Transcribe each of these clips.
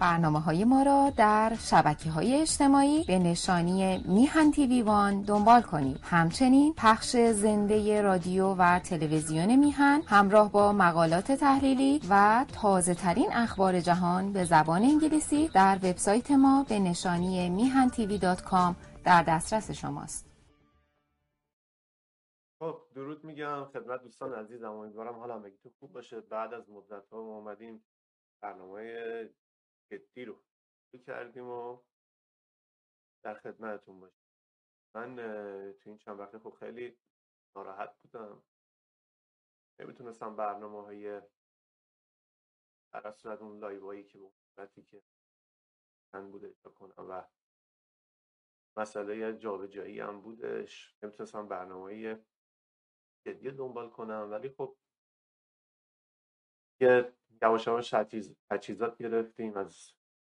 برنامه‌های ما را در شبکه‌های اجتماعی به نشانی میهن تیوی وان دنبال کنید. همچنین پخش زنده رادیو و تلویزیون میهن همراه با مقالات تحلیلی و تازه‌ترین اخبار جهان به زبان انگلیسی در وبسایت ما به نشانی mihantv.com در دسترس شماست. خب درود میگم خدمت دوستان عزیزم. امیدوارم حال همگیتون خوب باشه. بعد از مدت‌ها ما اومدیم برنامه جدی رو کردیم و در خدمتتون باشیم. من تو این چند وقته خب خیلی ناراحت بودم، نمیتونستم برنامه‌های در صورت اون لایوایی که به صورتی که من بوده اجرا کنم و مسئله جابجایی هم بودش، نمیتونستم برنامه‌های جدی دنبال کنم. ولی خب یه یواش یواش تجهیزات گرفتیم از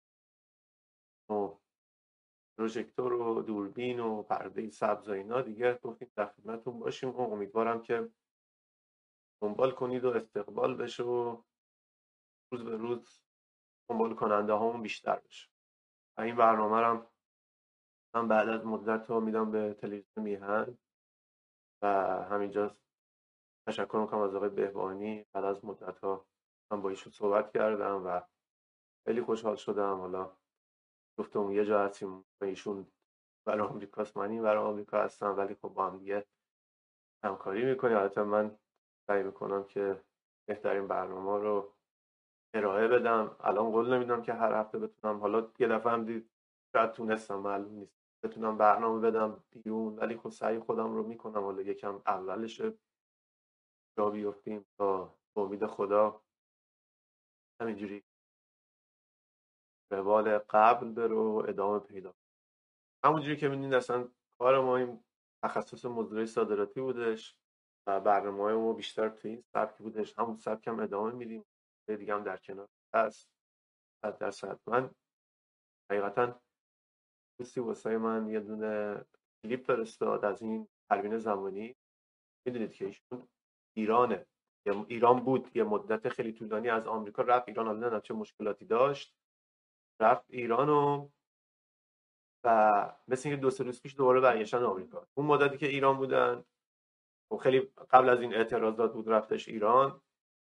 پروژکتور و دوربین و پرده سبز و اینا، دیگه گفتیم در خدمتتون باشیم و امیدوارم که دنبال کنید و استقبال بشه و روز به روز دنبال کننده هامون بیشتر بشه. و این برنامه رو من بعد از مدت ها میدم به تلویزیون میهن و همینجا تشکر میکنم از آقای بهبانی. بعد از مدت ها من با ایشون صحبت کردم و خیلی خوشحال شدم. حالا گفتم یه جا هستیم با ایشون برای آمریکاست، من این برای آمریکا هستم، ولی خب با هم دیگه همکاری میکنیم. البته من سعی میکنم که بهترین برنامه رو ارائه بدم. الان قول نمیدم که هر هفته بتونم، حالا یه دفعه هم دید شاید تونستم، معلوم نیست، بتونم برنامه بدم بیرون، ولی خب سعی خودم رو میکنم. حالا یکم اولش جا بیفتیم تا به امید خدا همینجوری روال قبل برو ادامه پیدا. همونجوری که میدونید اصلا کار ما این تخصص مدیریت صادراتی بودش و برنامه‌های ما بیشتر تو این سبک بودش. همون سبک هم ادامه میدیم، دیگه هم در کنار هست 100%. من حقیقتا دوستی واسه من یه دونه کلیپ فرستاد از این پروین زمانی. میدونید که ایشون ایران بود، یه مدت خیلی طولانی از آمریکا رفت ایران، حالا نه چه مشکلاتی داشت، رفت ایران و مثل اینکه 2-3 روز پیش دوباره برگشتن آمریکا. اون مدتی که ایران بودن و خیلی قبل از این اعتراضات بود رفتش ایران،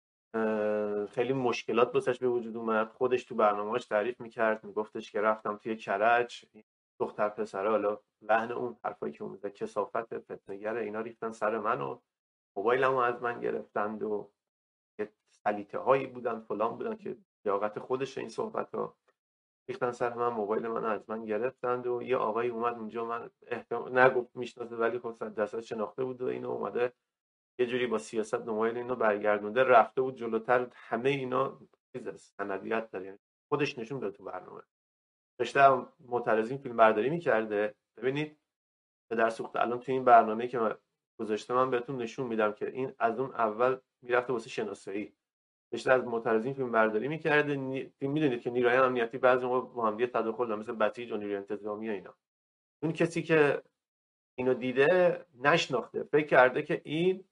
خیلی مشکلات واسش به وجود اومد. خودش تو برنامه‌اش تعریف میکرد، میگفتش که رفتم توی کرج، دختر پسره، حالا لحن اون حرفایی که اون کثافت فتنه‌گر اینا ریختن سر من و موبایلمو از من گرفتند و یه سلیطه هایی بودن فلان بودن که لیاقت خودش این صحبت‌ها ریختن سر من، موبایل من از من گرفتند و یه آقایی اومد اونجا، من نگفت میشناسه ولی خب دستش شناخته بود و اینو اومده یه جوری با سیاست موبایل اینو برگردونده، رفته بود جلوتر. همه اینا چیز سندیت داره، یعنی خودش نشون داد تو برنامه. داشته معترضین فیلم برداری میکرده. ببینید در سوخت الان تو این برنامه‌ای که من گذاشته من بهتون نشون میدم که این از اون اول میرفته واسه شناسایی، داشته از معترضین فیلم برداری میکرده. میدونید که نیروهای امنیتی بعضی موقع با هم دیگه تداخل دارن، مثل بسیج و نیروی انتظامی و اینا. اون کسی که اینو دیده نشناخته، فکر کرده که این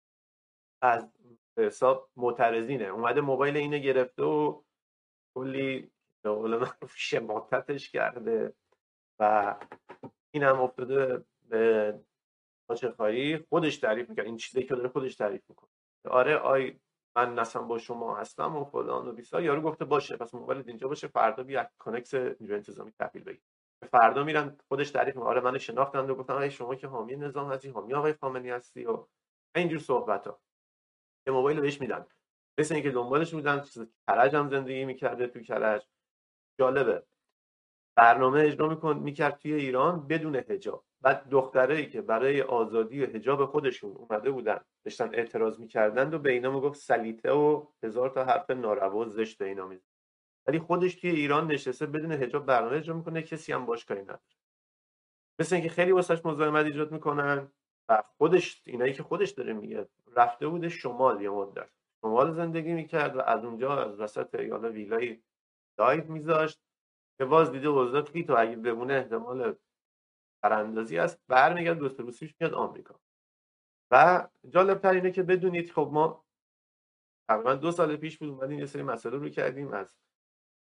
از حساب معترضینه، اومده موبایل اینو گرفته و کلی به قول معروف شماتتش کرده و این هم افتاده به پاچه خاری. خودش تعریف میکنه این چیزی که داره، خودش تعریف میکنه. آره من نسم با شما هستم و فلان و بیسا. یارو گفته باشه پس موبایلت اینجا باشه، فردا بیا کانکس نیروی انتظامی تحویل بگیر. فردا میرن خودش تعریف میکنه، آره من شناختند و گفتن ای شما که حامی نظام هستی، حامی آقای خامنه‌ای هستی و اینجور صحبتا. یه موبایل بهش میدن، مثل اینکه دنبالش بودن. کرج هم زندگی میکرده، تو کرج. جالبه برنامه اجرا میکرد توی ایران بدون حجاب. بعد دخترایی که برای آزادی و حجاب خودشون اومده بودن داشتن اعتراض میکردند و به اینا میگفت سلیطه و هزار تا حرف ناروا و زشت اینا میزد. ولی خودش توی ایران نشسته بدون حجاب برنامه اجرا میکنه، کسی هم باش کاری نداره. مثل اینکه خیلی واسش مزاحمت ایجاد میکنن. و خودش اینایی که خودش داره میگه رفته بوده شمال، یه مدت شمال زندگی میکرد و از اونجا از وسط یالا ویلای لایو میذاشت که باز دیده اوضاع خیت و اگه بمونه احتمال براندازی است، برمیگرد دوست روسیش میاد آمریکا. و جالب تر اینه که بدونید خب ما تقریبا 2 سال پیش بود اومدیم یه سری مسئله رو کردیم از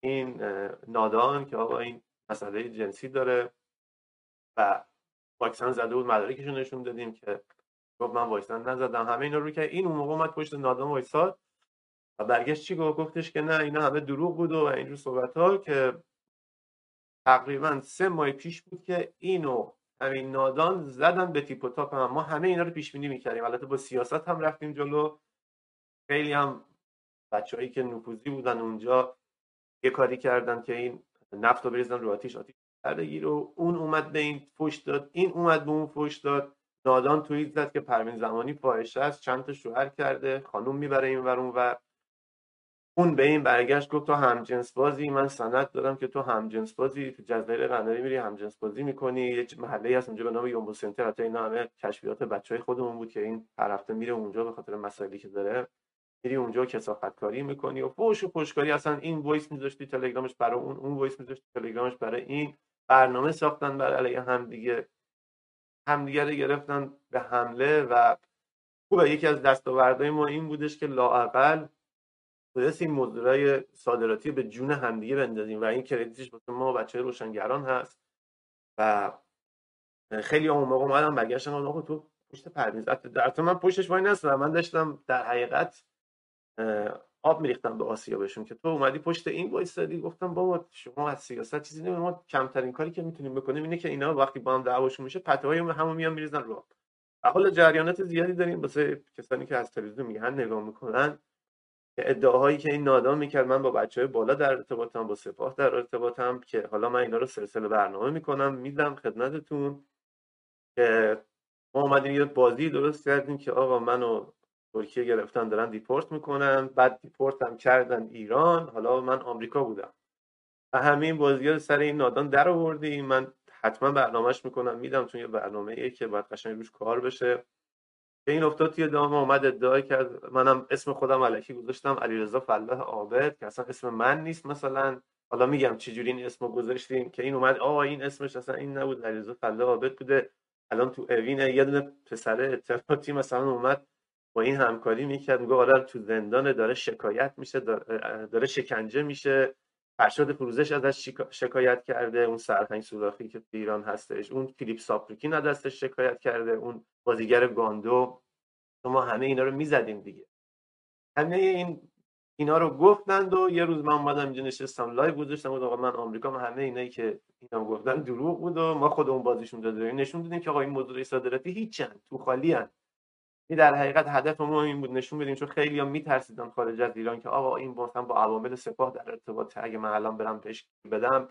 این نادان که آقا این مسئله جنسی داره و واکسن زده بود، مدارکشو نشون دادیم که گفت من واکسن نزدم، همه اینا رو که این اون موقع اومد پشت نادان وایساد و برگشت چی گفتش که نه اینا همه دروغ بود و اینجور صحبت‌ها، که تقریبا 3 ماه پیش بود که اینو همین نادان زدن به تیپ و تاپ. ما همه اینا رو پیش بینی می‌کردیم، البته با سیاست هم رفتیم جلو. خیلی هم بچه‌هایی که نفوذی بودن اونجا یه کاری کردن که این نفت رو بریزن رو آتیش بگیر و اون اومد به این فوش داد، این اومد به اون فوش داد. نادان توییت زد که پروین زمانی فاحشه است، چند تا شوهر کرده، خانوم میبره این ور اون ور. اون به این برگشت گفت تو همجنس بازی، من سند دارم که تو همجنس بازی، تو جزایر قناری میری همجنس بازی میکنی. یه محله هست اونجا به نام یومبو سنتر، حتی اینا همه کشفیات بچهای خودمون بود که این هر هفته میره اونجا به خاطر مسائلی که داره، میری اونجا کثافت کاری میکنی و فوش و پشکاری. اصلا این وایس میذاشتی تلگرامش برای اون وایس میذاشتی تلگرامش برای این. برنامه ساختن بر علیه همدیگه رو گرفتن به حمله. و خوبه یکی از دستاوردهای ما این بودش که لااقل تونست این موضوعای صادراتی به جون همدیگه بندازیم و این کردیتش واسه ما بچه‌های روشنگران هست. و خیلی اون موقع اومدم برگشتم آقا تو پشت پروین در من پشتش وای نستم، من داشتم در حقیقت آب میریختم به آسیا بهشون که تو اومدی پشت این وایسادی. گفتم بابا شما از سیاست چیزی نمیدونید، ما کمترین کاری که میتونیم بکنیم اینه که اینا وقتی با هم دعواشون میشه پتوهای همون میان میریزن رو. و حالا جریانات زیادی داریم واسه کسانی که از تلویزیون میگن نگاه میکنن که ادعاهایی که این نادان میکرد من با بچهای بالا در ارتباطم، با سپاه در ارتباطم، که حالا من اینا رو سلسله برنامه میکنم میدم خدمتتون که ما اومدیم یه بازی درست کردیم که آقا منو ترکیه گرفتن دارن دیپورت میکنن، بعد دیپورت هم کردن ایران، حالا من آمریکا بودم و همه این بازی‌ها رو سر این نادان در آوردیم. من حتما برنامه‌اش میکنم میدم، چون یه برنامه‌ایه که باید قشنگ روش کار بشه. به این افتاد توی دام، اومد ادعا کرد، منم اسم خودم الکی گذاشتم علیرضا فلاح عابد که اصلا اسم من نیست. مثلا حالا میگم چجوری این اسمو گذاشتیم که این اومد این اسمش اصلا این نبود، علیرضا فلاح عابد بوده. الان تو اوین یه دونه پسر اطلاعاتی مثلا اومد با این همکاری میکرد، میگه آره تو زندان داره شکایت میشه، داره شکنجه میشه. فرشاد فروزش ازش شکایت کرده، اون سرهنگ سولاخی که تو ایران هستش، اون فیلیپ ساپریکین از دستش شکایت کرده، اون بازیگر گاندو. ما همه اینا رو میزدیم دیگه. همه اینا رو گفتند و یه روز من اومدم اینجا نشستم لایو گذاشتم و آقا من آمریکا، ما همه اینایی که اینا گفتن دروغ بود و ما خودمون بازیشون دادیم، نشون دادیم که آقا این موضوع صادراتی هیچن، تو خالی ان. این در حقیقت هدف ما این بود نشون بدیم، چون خیلی‌ها میترسیدن خارج از ایران که آقا این مثلا با عوامل سپاه در ارتباط، اگه من الان برم بهش بدم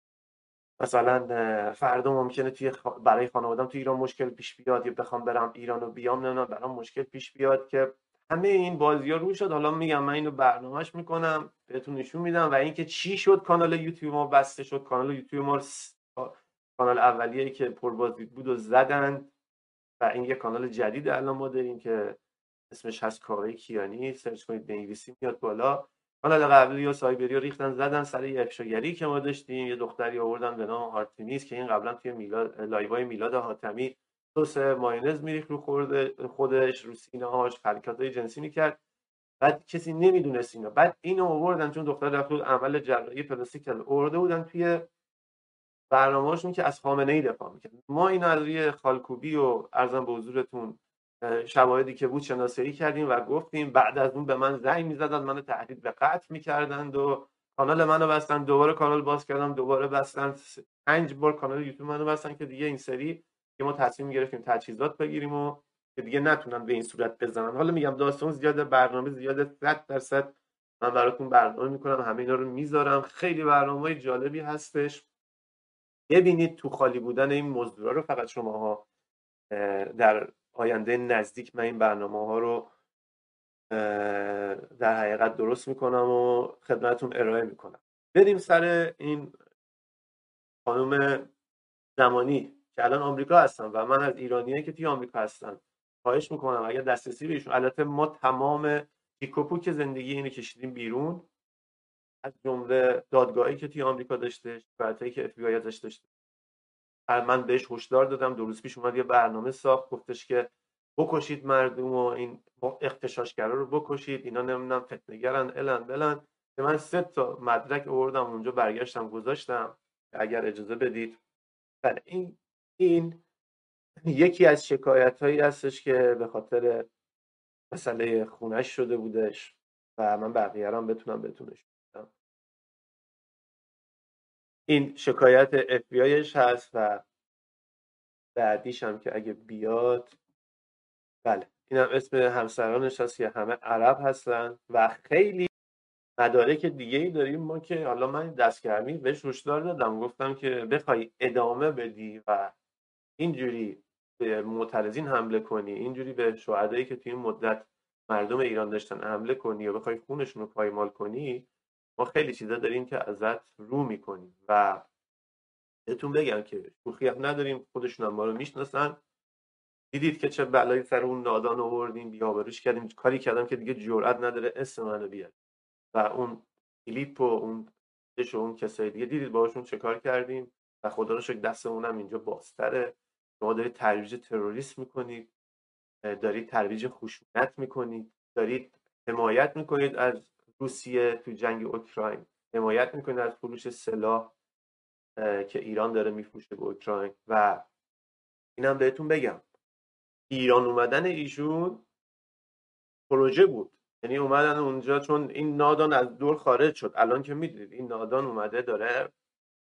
مثلا فردا ممکنه برای خانواده‌ام تو ایران مشکل پیش بیاد، یا بخوام برم ایران و بیام نمیدونم برام مشکل پیش بیاد، که همه این بازی‌ها رو شد. حالا میگم من اینو برنامه‌اش میکنم بهتون نشون میدم. و اینکه چی شد کانال یوتیوب ما بسته شد. کانال یوتیوب ما کانال اولیه‌ای که پربازدید بود و زدن و این یه کانال جدید الان ما داریم که اسمش هست کاوه کیانی، سرچ کنید بنویسید میاد بالا. کانال قبلی و سایبری رو ریختن زدن سر یه افشاگری که ما داشتیم، یه دختری آوردن به نام آرتمیس که این قبلا توی لایوهای میلاد حاتمی سس مایونز میریخت رو خودش، رو سینه‌هاش حرکاتای جنسی میکرد، بعد کسی نمیدونست اینا. بعد اینو آوردن چون دختر رفت بود عمل جراحی پلاستیک کرد، آورده بودن توی برنامه‌هاشون که از خامنه‌ای دفاع می‌کرد. ما اینو از روی خالکوبی و عرضم به حضورتون شواهدی که بود شناسایی کردیم و گفتیم. بعد از اون به من زنگ می‌زدن، منو تهدید به قتل می‌کردند و کانال منو بستن، دوباره کانال باز کردم دوباره بستن، 5 بار کانال یوتیوب منو بستن که دیگه این سری که ما تصمیم گرفتیم تجهیزات بگیریم و که دیگه نتونن به این صورت بزنن. حالا میگم داستان زیاده، برنامه زیاده، 100% من براتون برنامه می‌کنم، همه اینا رو میذارم. خیلی برنامه‌های جالبی هستش. ببینید تو خالی بودن این موضوع رو فقط شماها در آینده نزدیک من این برنامه‌ها رو در حقیقت درست میکنم و خدمتتون ارائه میکنم. بریم سر این خانم زمانی که الان آمریکا هستن و من از ایرانیایی که توی آمریکا هستن خواهش میکنم اگر دسترسی بهشون، البته ما تمام پیکوپو که زندگی اینو کشیدیم بیرون، از جمله دادگاهی که توی آمریکا داشته، شکایتایی که FBI ازش داشته، من بهش هشدار دادم. 2 روز پیش اومد یه برنامه ساخت، گفتش که بکشید مردم و این اغتشاشگرا رو بکشید، اینا نمیدونم فتنه‌گرن الان بلن. که من 3 تا مدرک آوردم اونجا، برگشتم گذاشتم اگر اجازه بدید. بله این یکی از شکایت‌هایی هستش که به خاطر مسئله خونش شده بودش و من بقیه رو هم بتونم بهتونش بدم. این شکایت FBIش هست و بعدیش هم که اگه بیاد، بله این هم اسم همسرانش هست که همه عرب هستن و خیلی مدارک دیگه ای داریم ما که حالا من دستگرمی بهش هشدار دادم، گفتم که بخوای ادامه بدی و اینجوری به معترضین حمله کنی، اینجوری به شهدایی که توی این مدت مردم ایران داشتن حمله کنی و بخوای خونشون رو پایمال کنی، ما خیلی چیزا داریم که ازت رو میکنیم و بهتون بگم که شوخی هم نداریم، خودشون هم ما رو میشناسن. دیدید که چه بلایی سر اون نادان آوردیم، بی‌آبروش کردیم، کاری کردم که دیگه جرئت نداره اسم منو بیاره و اون کلیپ و اون و اون کسای دیگه دیدید باهاشون چه کار کردیم و خدا رو شکر دستمون هم اینجا بازتره. شما دارید ترویج تروریسم میکنید، دارید ترویج خشونت میکنید، دارید حمایت میکنید از روسیه تو جنگ اوکراین، حمایت میکنید از فروش سلاح که ایران داره میفروشه به اوکراین. و اینم بهتون بگم ایران اومدن ایشون پروژه بود، یعنی اومدن اونجا چون این نادان از دور خارج شد. الان که میدونید این نادان اومده داره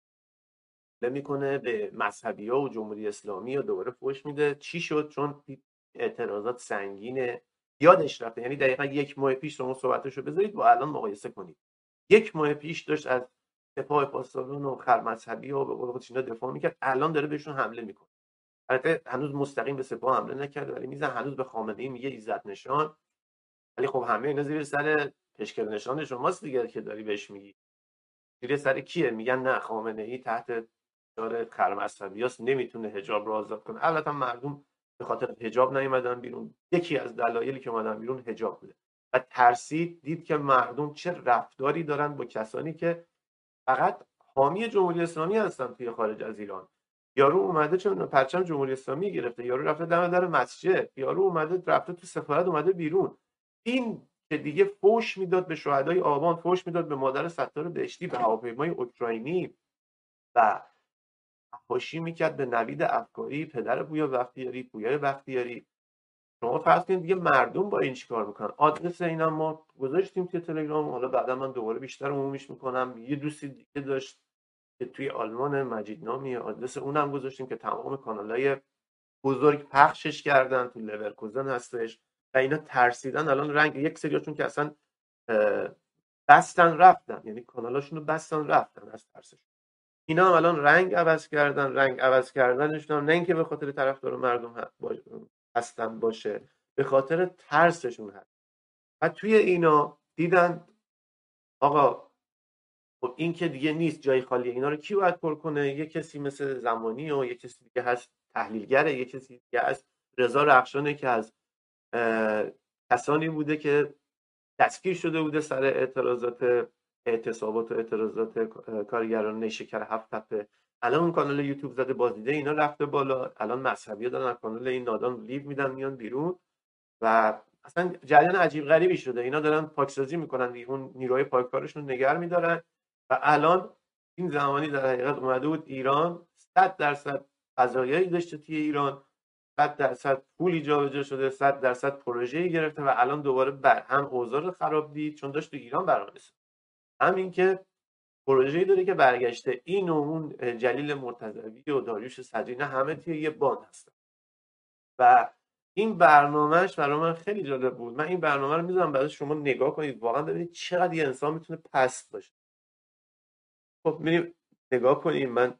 میکنه به مذهبی ها و جمهوری اسلامی و دوباره فوش میده. چی شد؟ چون اعتراضات سنگینه، یادش رفته. یعنی دقیقا 1 ماه پیش شما صحبتشو بذارید با الان مقایسه کنید. 1 ماه پیش داشت از سپاه پاسداران و خرمذهبی و به قول خودش اینا دفاع میکرد، الان داره بهشون حمله میکنه. البته هنوز مستقیم به سپاه حمله نکرده ولی میزن هنوز به خامنه‌ای میگه عزت نشان. ولی خب همه اینا زیر سر پشکر نشان شماست دیگه که داری بهش میگی. زیر سر کیه؟ میگن نه خامنه‌ای تحت داره خرمذهبیاست، نمیتونه حجاب رو آزاد کنه. البته مردم به خاطر حجاب نیومدن بیرون، یکی از دلایلی که اومدن بیرون حجاب بوده و ترسید دید که مردم چه رفتاری دارن با کسانی که فقط حامی جمهوری اسلامی هستن توی خارج از ایران. یارو اومده چون پرچم جمهوری اسلامی گرفته، یارو رفته دم در مسجد، یارو اومده رفته تو سفارت اومده بیرون. این که دیگه فوش میداد به شهدای آبان، فوش میداد به مادر ستار بهشتی به هواپیمای اوکراینی و فحاشی میکرد به نوید افکاری، پدر پویا بختیاری، پویای بختیاری. شما فرض کنید دیگه مردم با این چیکار میکنن؟ آدرس اینا ما گذاشتیم توی تلگرام، حالا بعدا من دوباره بیشتر عمومیش میکنم. یه دوستی دیگه داشت که توی آلمان مجید نامی، آدرس اونم گذاشتیم که تمام کانالای بزرگ پخشش کردن، تو لورکوزن هستش و اینا ترسیدن. الان رنگ یک سریاشون که اصلا بستن رفتن، یعنی کانالاشون رو بستن رفتن از ترسش. اینا هم الان رنگ عوض کردن. رنگ عوض کردنشون هم نه اینکه به خاطر طرفدار مردم هستن باشه، به خاطر ترسشون هست. و توی اینا دیدن آقا خب این که دیگه نیست، جای خالیه، اینا رو کی باید پر کنه؟ یه کسی مثل زمانی و یه کسی دیگه هست تحلیلگره، یه کسی دیگه هست رضا رخشانه که از کسانی بوده که دستگیر شده بوده سر اعتصابات و اعتراضات کارگران نیشکر 7 تپه. الان اون کانال یوتیوب زده بازدیده اینا رفته بالا. الان مذهبی‌ها دارن از کانال این نادان لیو میدن میان بیرون و اصلا جریان عجیب غریبی شده. اینا دارن پاکسازی میکنن، اون نیروهای پاککارشون نگه میدارن و الان این زمانی در حقیقت اومده بود ایران 100% قضایایی داشته توی ایران، 100% پولی جابجا شده، 100% پروژه‌ای گرفته و الان دوباره هم اوضاع رو خراب دید چون داشت تو ایران برنامه‌ریزی، همین که پروژه‌ای داره که برگشته. این و اون جلیل مرتضوی و داریوش صدری همه توی یه باند هستن و این برنامهش برای من خیلی جالب بود. من این برنامه رو میذارم برای شما نگاه کنید، واقعا ببینید چقدر یه انسان میتونه پست باشه. خب میریم نگاه کنیم. من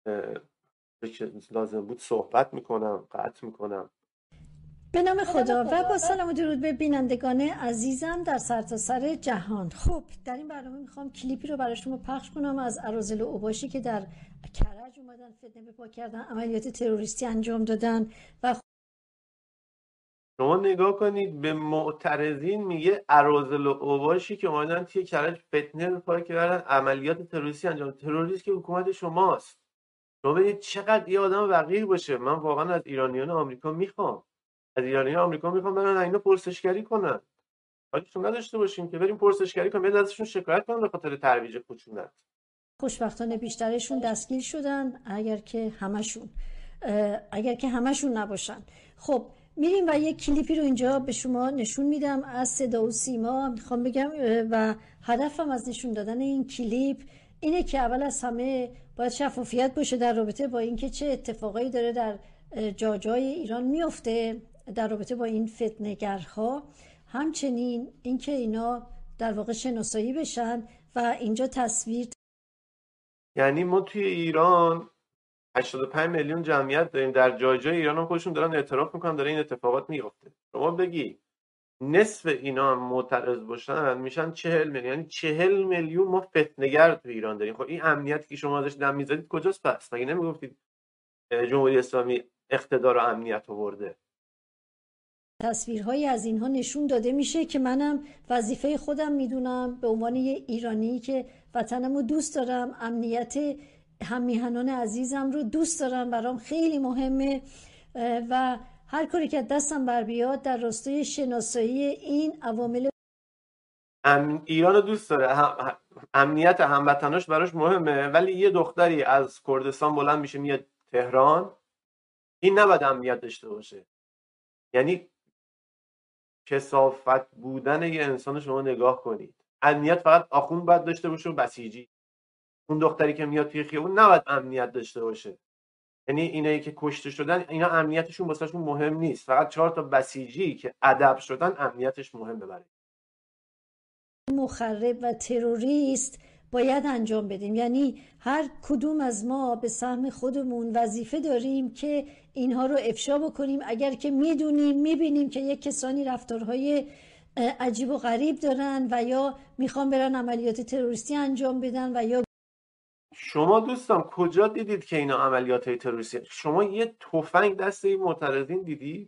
لازم بود صحبت میکنم، قطع میکنم. به نام خدا و با سلام و درود به بینندگان عزیزم در سرتاسر جهان. خب در این برنامه میخوام کلیپی رو برای شما پخش کنم از اراذل و اوباشی که در کرج اومدن فتنه به پا کردن، عملیات تروریستی انجام دادن و شما نگاه کنید به معترضین میگه اراذل و اوباشی که اومدن توی کرج فتنه به پا کردن، عملیات تروریستی انجام. تروریست که حکومت شماست. شما ببینید چقدر یه آدم وقیح باشه. من واقعا از ایرانیان آمریکا میخوام، از ایرانیان آمریکا میخوام برن اینا پرسشگری کنن. کاریشون نداشته باشیم که بریم پرسشگری کنیم، به ازشون شکایت کنیم به خاطر ترویج خشونت. خوشبختانه بیشترشون دستگیر شدن، اگر که همشون نباشن. خب میریم و یک کلیپی رو اینجا به شما نشون میدم از صدا و سیما. میخوام بگم و هدفم از نشون دادن این کلیپ اینه که اول از همه باید شفافیت باشه در رابطه با اینکه چه اتفاقایی داره در جای ایران میفته در رابطه با این فتنه‌گرها، همچنین اینکه اینا در واقع شناسایی بشن و اینجا تصویر. یعنی ما توی ایران 85 میلیون جمعیت داریم، در جای ایران هم خودشون دارن اعتراف میکنن داره این اتفاقات میفته. شما بگی نصف اینا هم معترض باشن میشن 40 میلیون، یعنی 40 میلیون ما فتنه‌گر تو ایران داریم. خب این امنیتی که شما ازش دم میزدید کجاست پس؟ مگه نمیگفتید جمهوری اسلامی اقتدار و امنیت آورده؟ تصویرهایی از اینها نشون داده میشه که منم وظیفه خودم میدونم به عنوان یه ایرانی که وطنمو دوست دارم، امنیت هممیهنان عزیزم رو دوست دارم، برام خیلی مهمه و هر کاری که دستم بر بیاد در راستای شناسایی این عوامل. ایران رو دوست داره، امنیت هموطناش براش مهمه، ولی یه دختری از کردستان بلند میشه میاد تهران، این نباید امنیت داشته باشه. یعنی کثافت بودن یه انسان شما نگاه کنید. امنیت فقط آخوند باید داشته باشه و بسیجی. اون دختری که میاد توی خیابون نباید امنیت داشته باشه. یعنی اینایی که کشته شدن اینا امنیتشون واسهشون مهم نیست، فقط 4 تا بسیجی که ادب شدن امنیتش مهمه برای مخرب و تروریست باید انجام بدیم. یعنی هر کدوم از ما به سهم خودمون وظیفه داریم که اینها رو افشا بکنیم. اگر که میدونیم میبینیم که یک کسانی رفتارهای عجیب و غریب دارن و یا میخوان برن عملیات تروریستی انجام بدن و یا شما دوستان کجا دیدید که اینا عملیات تروریستی؟ شما یه تفنگ دست این معترضین دیدید؟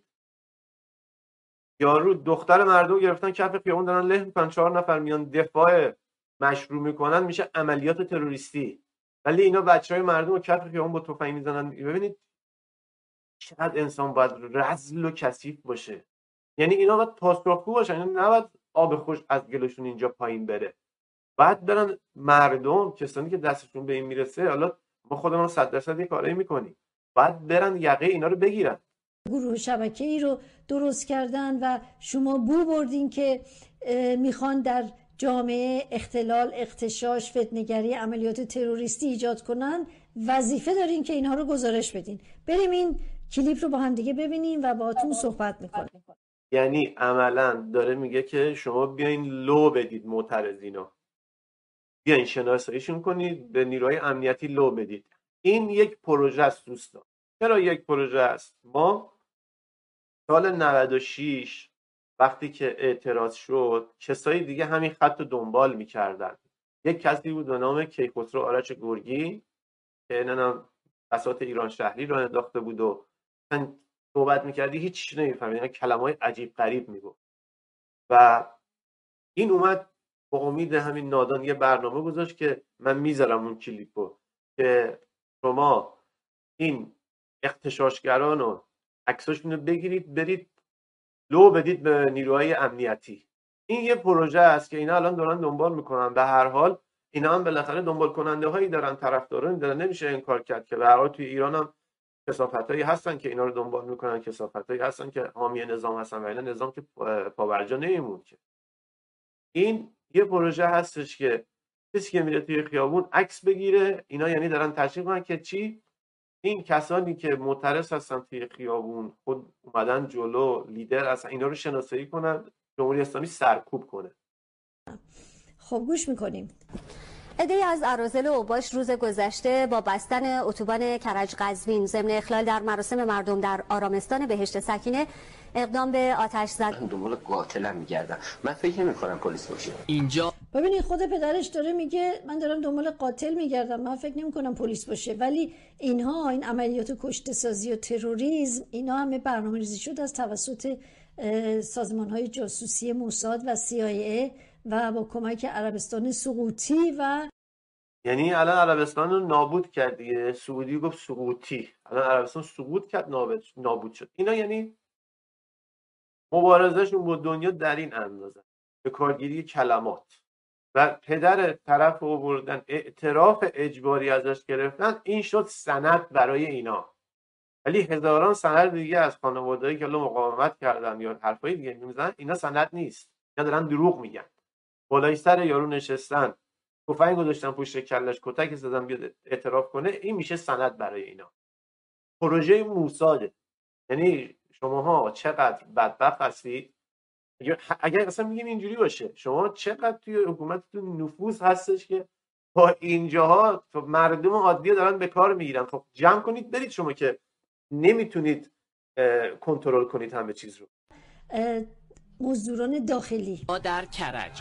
یارو دختر مردم گرفتن کف خیابون دارن له میکنن، 4 نفر میان دفاع مشروع میکنن، میشه عملیات تروریستی. ولی اینا بچهای مردم رو کف خیابون با تفنگ میزنن. ببینید چقدر انسان باید رذل و کثیف باشه. یعنی اینا باید پاسخگو باشن، اینا نباید آب خوش از گلشون اینجا پایین بره. بعد برن مردم، کسانی که دستشون به این میرسه، حالا ما خودمون 100% یه کاری میکنیم، باید برن یقه اینا رو بگیرن. گروه شبکه‌ای رو درست کردن و شما بو بردین که میخوان در جامعه اختلال، اغتشاش، فتنه‌گری، عملیات تروریستی ایجاد کنن. وظیفه دارین که اینها رو گزارش بدین. بریم این کلیپ رو با هم دیگه ببینیم و باهاتون صحبت میکنیم. یعنی عملا داره میگه که شما بیاین لو بدید معترضینا، بیاین شناساییشون کنید، به نیروهای امنیتی لو بدید. این یک پروژه است دوستان. چرا یک پروژه است؟ ما سال 96 وقتی که اعتراض شد، کسای دیگه همین خط رو دنبال میکردن. یک کسی بود به نام کیخسرو آرش گرگی که اینم بساط ایران شهری رو انداخته بود و صحبت میکردی هیچ نمیفهمید، یعنی کلمه‌های عجیب غریب میگفت. و این اومد با امید همین نادان یه برنامه گذاشت که من میذارم اون کلیپو که شما این اغتشاشگران و عکساشون رو بگیرید برید لو بدید به نیروهای امنیتی. این یه پروژه است که اینا الان دارن دنبال میکنن. به هر حال اینا هم بالاخره دنبال کننده هایی دارن، طرفدارانی دارن، نمیشه انکار کرد که به هر حال توی ایران هم کثافتایی هستن که اینا رو دنبال میکنن، کثافتایی هستن که حامی نظام هستن و اینا نظام که پابرجا نمیمون که. این یه پروژه هستش که کسی که میره توی خیابون عکس بگیره، اینا یعنی دارن تشویق میکنن که چی؟ این کسانی که معترض هستن توی خیابون خود اومدن جلو، لیدر هستن، اینا رو شناسایی کنن، جمهوری اسلامی سرکوب کنه. خب گوش میکنیم. عده‌ای از اراذل اوباش روز گذشته با بستن اتوبان کرج قزوین ضمن اخلال در مراسم مردم در آرامستان بهشت سکینه اقدام به آتش زدن. دنبال قاتلم می‌گردم. من فکر نمی‌کنم پلیس باشه. اینجا ببینید خود پدرش داره میگه من دارم دنبال قاتل میگردم، من فکر نمی‌کنم پلیس باشه. ولی اینها، این عملیات کشته سازی و تروریسم، اینا همه برنامه‌ریزی شده از توسط سازمان‌های جاسوسی موساد و CIA و با کمک عربستان سقوطی. و یعنی الان عربستان رو نابود کرد دیگه، سعودی گفت سقوطی، الان عربستان سقوط کرد، نابود شد. اینا یعنی مبارزهشون با دنیا در این اندازه. به کارگیری کلمات و پدر طرف رو آوردن اعتراف اجباری ازش گرفتن، این شد سند برای اینا. ولی هزاران سند دیگه از خانواده‌ای که مقاومت کردن یا حرفای دیگه میزنن، اینا سند نیست، اینا دارن دروغ میگن. بالای سر یارو نشستن، تفنگ گذاشتن پشت کلش، کتک زدن بیاد اعتراف کنه، این میشه سند برای اینا. پروژه موساده. یعنی شماها چقدر بدبخت هستید اگر اصلا میگیم اینجوری باشه. شما چقدر توی حکومتتون نفوذ هستش که با اینجاها مردم عادی دارن به کار میگیرن. خب جمع کنید برید، شما که نمیتونید کنترل کنید همه چیز رو. مزدوران داخلی در کرج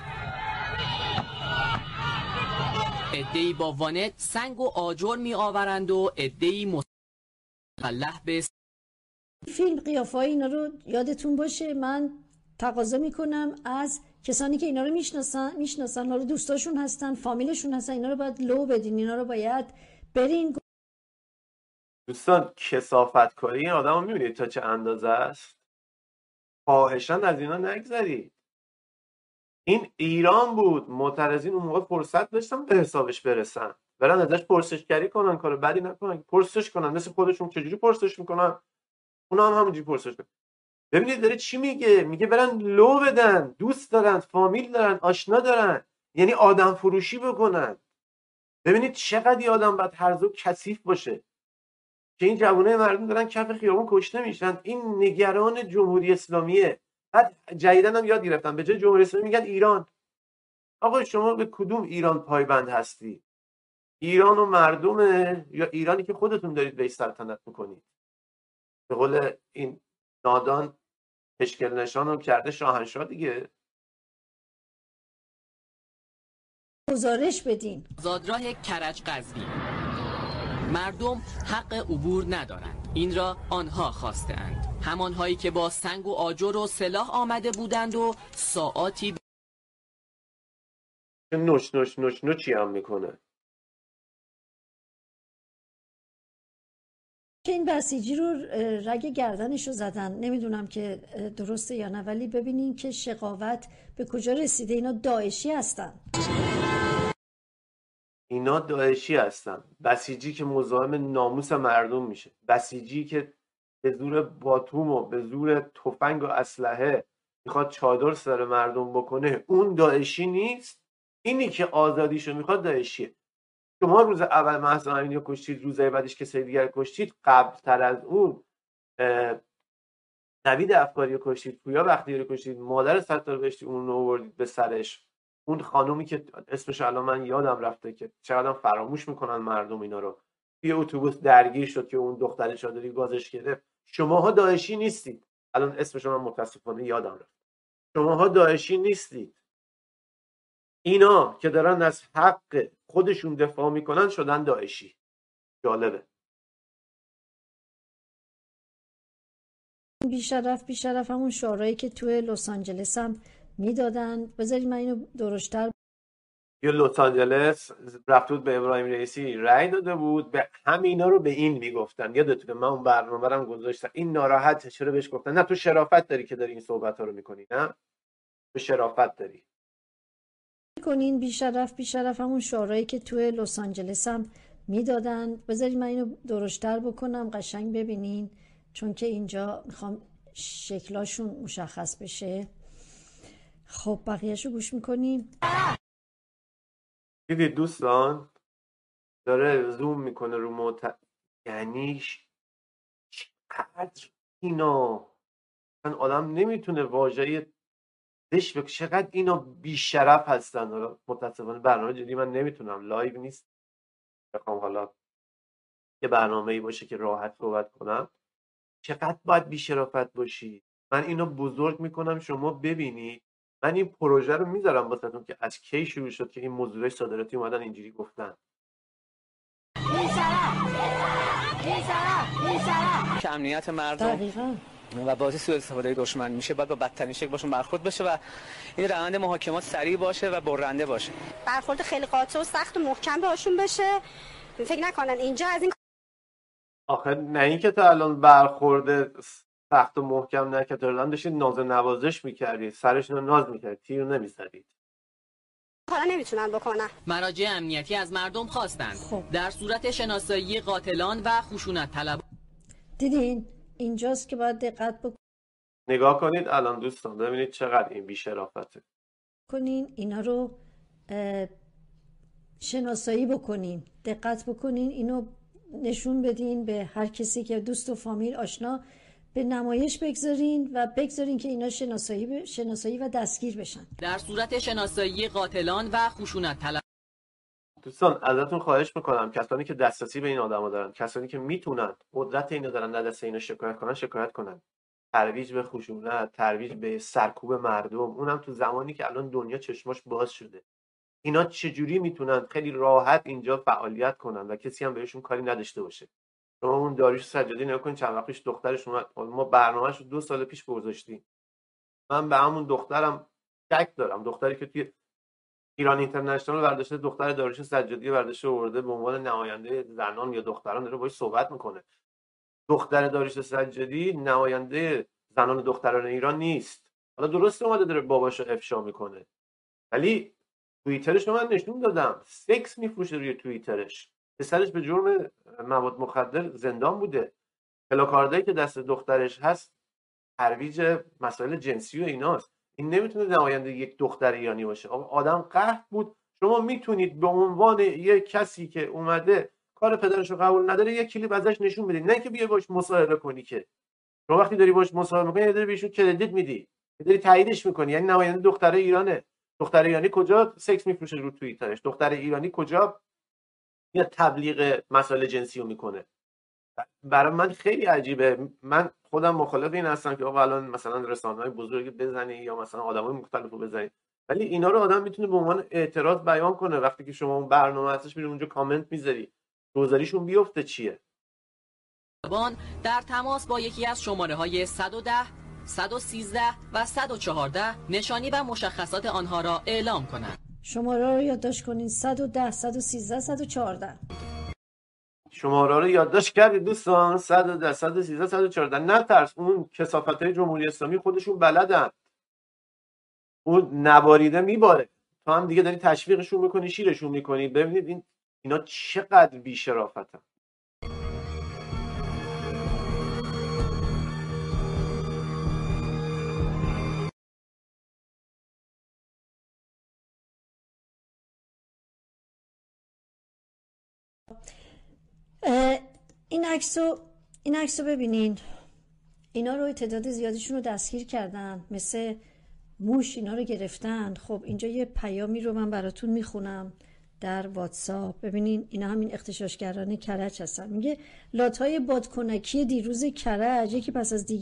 عده‌ای با وانت سنگ و آجر می آورند و عده‌ای مسلح به فیلم قیافه‌های اینا رو یادتون باشه. من تقاضا میکنم از کسانی که اینا رو میشناسن حالا دوستاشون هستن، فامیلشون هستن، اینا رو باید لو بدین، اینا رو باید برین. دوستان کثافت کاری این آدم رو میبینید تا چه اندازه است؟ خواهشاً از اینا نگذرید. این ایران بود، معترضین اون موقع فرصت داشتن به حسابش برسن، برن ازش پرسشگری کنن، کار بدی نکنن، پرسش کنن مثل خودشون. چجوری پرسش میکنن؟ اونا هم همونجوری پرسش کنن. ببینید داره چی میگه، میگه برن لو بدن، دوست دارن، فامیل دارن، آشنا دارن، یعنی آدم فروشی بکنن. ببینید چقدر یه آدم باید هرزو کثیف باشه که این جوانای مردم دارن کف خیابون کشته میشن. این نگران جمهوری اسلامیه. بعد جدیدن هم یاد گرفتن به جای جمهوری اسلامی میگن ایران. آقا شما به کدوم ایران پایبند هستی؟ ایران و مردمه یا ایرانی که خودتون دارید بهش سلطنت میکنید؟ به قول این نادان پشکل نشان رو کرده شاهنشاه دیگه. گزارش بدین. زادراه کرج قزوین مردم حق عبور ندارند. این را آنها خواستند، همانهایی که با سنگ و آجر و سلاح آمده بودند و ساعاتی نوش نوش نوش نوچی هم میکنه. که این بسیجی رو رگ گردنش رو زدن، نمیدونم که درسته یا نه، ولی ببینین که شقاوت به کجا رسیده. اینا داعشی هستن. اینا داعشی هستن. بسیجی که مزاحم ناموس مردم میشه، بسیجی که به زور باتوم و به زور تفنگ و اسلحه میخواد چادر سر مردم بکنه، اون داعشی نیست. اینی که آزادیشو میخواد داعشیه. شما روز اول مهسا امینی رو کشتید، روز بعدش کسی دیگر کشتید. قبل تر از اون نوید افکاری رو کشتید، پویا بختیاری رو کشتید، مادر ستار بهشتی اون رو آوردید به سرش. اون خانومی که اسمش الان من یادم رفته که چقدر فراموش میکنن مردم اینا رو، توی اتوبوس درگیر شد که اون دختر چادری گازش گرفت. شماها داعشی نیستید. الان اسمش من متاسفانه یادم رفت. شماها داعشی نیستید. اینا که دارن از حق خودشون دفاع میکنن شدن داعشی. جالبه. بیشرف همون شعارهایی که توی لس آنجلس هم میدادن. بذارید من اینو درشتر. یه لس آنجلس رفت بود به ابراهیم رئیسی رأی داده بود، به همینا رو به این میگفتن. یادتونه من اون برنامه رو گذاشتم. این ناراحته، چرا بهش گفتن نه تو شرافت داری که داری این صحبت ها رو میکنی؟ نه تو شرافت داری کنین. بیشرف همون شعارهایی که توی لس آنجلس هم میدادن. بذارید من اینو درشتر بکنم قشنگ ببینین، چون که اینجا میخوام شکلاشون مشخص بشه. خب بقیهشو گوش میکنیم. دیدید دوستان داره زوم میکنه رو یعنی چقدر اینا من آدم نمیتونه واژه دش بکنه چقدر اینا بیشرف هستن. متاسفانه برنامه جدی من نمیتونم، لایو نیست، بخوام حالا یه برنامه‌ای باشه که راحت صحبت کنم. چقدر باید بیشرافت باشی. من اینو بزرگ میکنم شما ببینید. من این پروژه رو میذارم واسهتون که از کی شروع شد که این موضوعای صادراتی اومدن اینجوری گفتن. که امنیت مردم دقیقاً و بازی سوء استفاده دشمن میشه، باید با بدترین شکل باشون برخورد بشه و این روند محاکمات سریع باشه و برنده باشه. برخورد خیلی قاطع و سخت و محکم بهشون بشه. فکر نکنن اینجا از این آخه نه اینکه تا الان برخورد سخت و محکم نکردن، داشتید ناز و نوازش میکردید، سرشون رو ناز میکردید، تیر نمیزدید. حالا نمیتونن بکنن. مراجع امنیتی از مردم خواستند در صورت شناسایی قاتلان و خشونت طلب. دیدین اینجاست که باید دقت نگاه کنید الان دوستان، ببینید چقدر این بی‌شرافته. بکنین اینا رو شناسایی بکنین، دقت بکنین، اینو نشون بدین به هر کسی که دوست و فامیل آشنا، به نمایش بگذارین و بگذارین که اینا شناسایی و دستگیر بشن. در صورت شناسایی قاتلان و خشونت طلب. دوستان ازتون خواهش میکنم کسانی که دسترسی به این آدما دارن، کسانی که میتونن قدرت اینو دارن در دست اینا شکایت کنن. ترویج به خشونت، ترویج به سرکوب مردم، اونم تو زمانی که الان دنیا چشماش باز شده. اینا چجوری میتونن خیلی راحت اینجا فعالیت کنن و کسی هم بهشون کاری نداشته باشه؟ شما اون داریوش سجادی نگاه کنید، چند وقت پیش دخترش اومد، ما برنامه‌اش رو 2 سال پیش گذاشتیم. من به همون دخترم شک دارم، دختری که توی ایران اینترنشنال برداشته، دختر داریوش سجادی برداشته آورده به عنوان نماینده زنان یا دختران، داره باهاش صحبت میکنه. دختر داریوش سجادی نماینده زنان و دختران ایران نیست. حالا درست اومده داره باباشو افشا میکنه، ولی توییترش رو من نشون دادم، سکس میفروشه روی توییترش. پسرش به جرم مواد مخدر زندان بوده. پلاکاردایی که دست دخترش هست ترویج مسائل جنسی و ایناست. این نمیتونه نماینده یک دختر ایرانی باشه. آدم قحط بود. شما میتونید به عنوان یک کسی که اومده کار پدرش رو قبول نداره یک کلیپ ازش نشون بدید، نه که بیای باش مصاحبه کنی. که شما وقتی داری باش مصاحبه می‌کنی داری بهش کردیت میدی، داری تاییدش می‌کنی. یعنی نماینده دختر ایرانه. دختر ایرانی کجا سکس میفروشه رو توییترش؟ دختر ایرانی کجا یا تبلیغ مسائل جنسی رو میکنه؟ برای من خیلی عجیبه. من خودم مخالف این هستم که آقا الان مثلا رسانه‌های بزرگی بزنی یا مثلا آدمای مختلفو بزنی، ولی اینا رو آدم میتونه به عنوان اعتراض بیان کنه. وقتی که شما اون برنامه هستش میری اونجا کامنت میذاری، گزاریشون بیفته چیه؟ در تماس با یکی از شماره‌های 110 113 و 114 نشانی و مشخصات آنها را اعلام کنند. شماره رو یادداشت کنین: 110 113 114. شماره رو یادداشت کردید دوستان؟ 110 113 114. نترس، اون کثافت‌های جمهوری اسلامی خودشون بلدن، اون نباریده میباره. تو هم دیگه داری تشویقشون میکنی، شیرشون میکنی. ببینید اینا چقدر بی‌شرافتن. این عکسو ببینین. اینا رو تعداد زیادیشون رو دستگیر کردن، مثل موش اینا رو گرفتن. خب اینجا یه پیامی رو من براتون میخونم در واتساپ. ببینین اینا همین اغتشاشگران کرج هستن. میگه لاتهای بادکنکی دیروز کرج یکی پس از دیگه.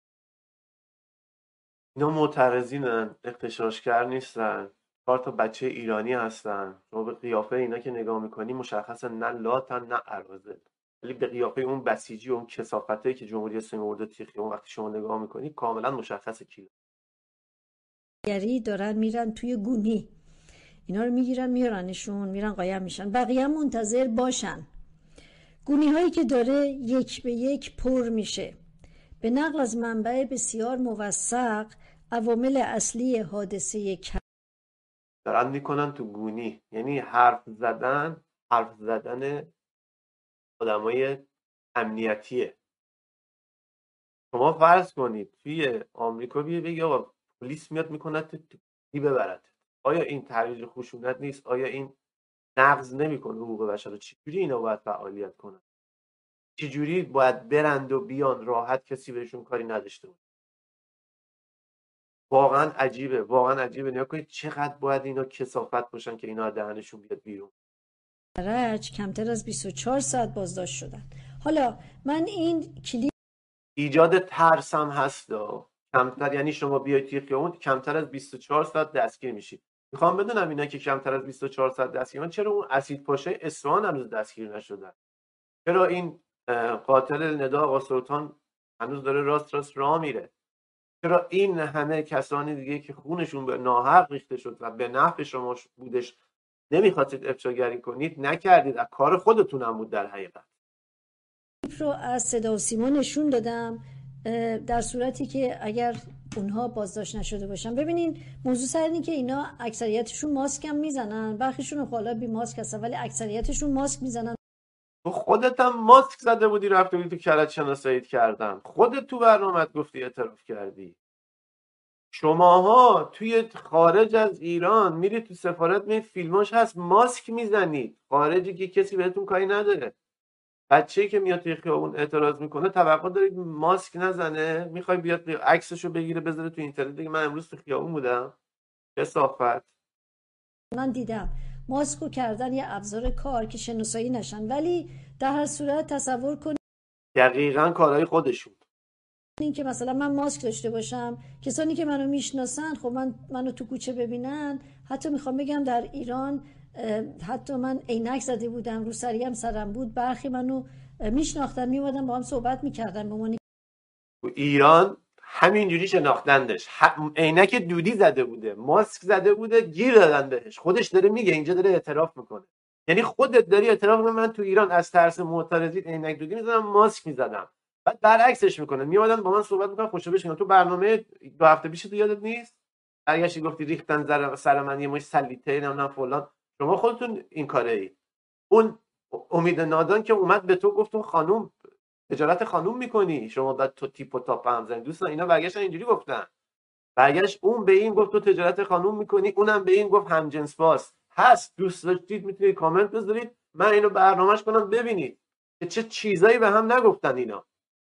اینا معترضینن، اغتشاشگر نیستن. 4 تا بچه ایرانی هستن. شما به قیافه اینا که نگاه میکنی مشخصه نه لاتن نه اراذل، ولی به قیافه اون بسیجی و اون کثافتایی که جمهوری اسلامی آورده تیخی اون وقتی شما نگاه میکنی کاملا مشخصه کی. گری دارن میرن توی گونی، اینا رو میگیرن میارنشون، میرن قایم میشن، بقیه هم منتظر باشن. گونی هایی که داره یک به یک پر میشه. به نقل از منبع بسیار موثق، عوامل اصلی حادثه دارن میکنن تو گونی، یعنی حرف زدن آدمای امنیتیه. شما فرض کنید توی آمریکا بگی آقا پلیس میاد میکنه تی ببرد، آیا این ترویج خشونت نیست؟ آیا این نقض نمیکنه حقوق بشر؟ چجوری اینا باید فعالیت کنن؟ چجوری باید برند و بیان راحت کسی بهشون کاری نداشته باشه؟ واقعا عجیبه. نیا کنید چقدر باید اینا کثافت باشن که اینا دهنشون بیاد بیرون. کرج کمتر از 24 ساعت بازداشت شدن. حالا من این کلیپ ایجاد ترس هم هست کمتر، یعنی شما بیاید توی خیابون کمتر از 24 ساعت دستگیر میشید. میخوام بدونم اینا که کمتر از 24 ساعت دستگیرن چرا اون اسید پاشه اصفهان هنوز دستگیر نشدن؟ چرا این قاتل ندا آقا سلطان هنوز داره راست راه میره؟ چرا این همه کسانی دیگه که خونشون به ناحق ریخته شد و به نفع شما بودش نمیخواستید افشاگری کنید نکردید؟ از کار خودتون هم بود در حقیقت. رو از صدا و سیما نشون دادم. در صورتی که اگر اونها بازداشت نشده باشن. ببینین موضوع سر اینه که اینا اکثریتشون ماسک هم میزنن، برخیشون حالا بی ماسک هستن ولی اکثریتشون ماسک میزنن. تو خودت هم ماسک زده بودی رفته بودی تو کرج شناساییت کردن، خودت تو برنامه‌ات گفتی اعتراف کردی. شماها توی خارج از ایران میرید تو سفارت، می فیلماش هست ماسک میزنید، خارجی که کسی بهتون کاری نداره. بچه‌ای که میاد توی خیابون اعتراض میکنه توقع دارید ماسک نزنه؟ میخوای بیاد عکسشو بگیره بذاره تو اینترنت بگه من امروز تو خیابون بودم؟ کثافت. من دیدم ماسکو کردن یه ابزار کار که شناسایی نشن، ولی در هر صورت تصور کنید دقیقاً کارهای خودشون. این که مثلا من ماسک داشته باشم، کسانی که منو میشناسن خب منو تو کوچه ببینن، حتی میخوام بگم در ایران حتی من عینک زده بودم، روسریم سرم بود، برخی منو میشناختن میومدن با هم صحبت میکردن. به تو ایران همینجوری شناختندش، عینک دودی زده بوده، ماسک زده بوده، گیر دادن بهش. خودش داره میگه، اینجا داره اعتراف میکنه. یعنی خودت داری اعتراف میکنی من تو ایران از ترس معترضی عینک دودی میزدم، ماسک میزدم. بعد برعکسش میکنه، میومدن با من صحبت میکنن، خوشو بشینن. تو برنامه 2 هفته پیش تو یادت نیست برگشتی گفتی ریختن سر من یه مش سلیته نمیدونم فلان؟ شما خودتون این کاره ای. اون امید نادان که اومد به تو گفت تو خانوم تجارت خانوم میکنی، شما بعد تو تیپ و تاپ هم زنی. دوستان اینا برگشتن اینجوری گفتن، برگشت اون به این گفت تو تجارت خانوم میکنی، اونم به این گفت همجنس باز هست. دوست داشتید میتونید کامنت بذارید من اینو برنامه‌اش کنم ببینید که چه چیزایی به هم نگفتن اینا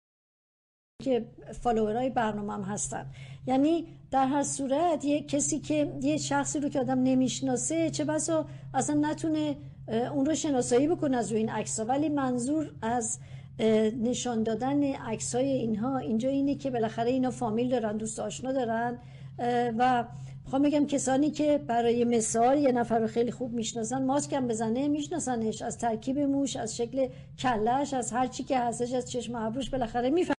که فالوورای برنامه هم هستن. یعنی در هر صورت یه کسی که یه شخصی رو که آدم نمیشناسه چه بسا اصلا نتونه اون رو شناسایی بکنه از روی این عکس‌ها، ولی منظور از نشان دادن عکس‌های اینها اینجا اینه که بالاخره اینا فامیل دارن، دوست آشنا دارن و میخوام بگم کسانی که برای مثال یه نفر رو خیلی خوب میشناسن، ماسک هم بزنه میشناسنش، از ترکیب موش، از شکل کله‌اش، از هر چی که هستش، از چشم ابروش بالاخره میفهمن.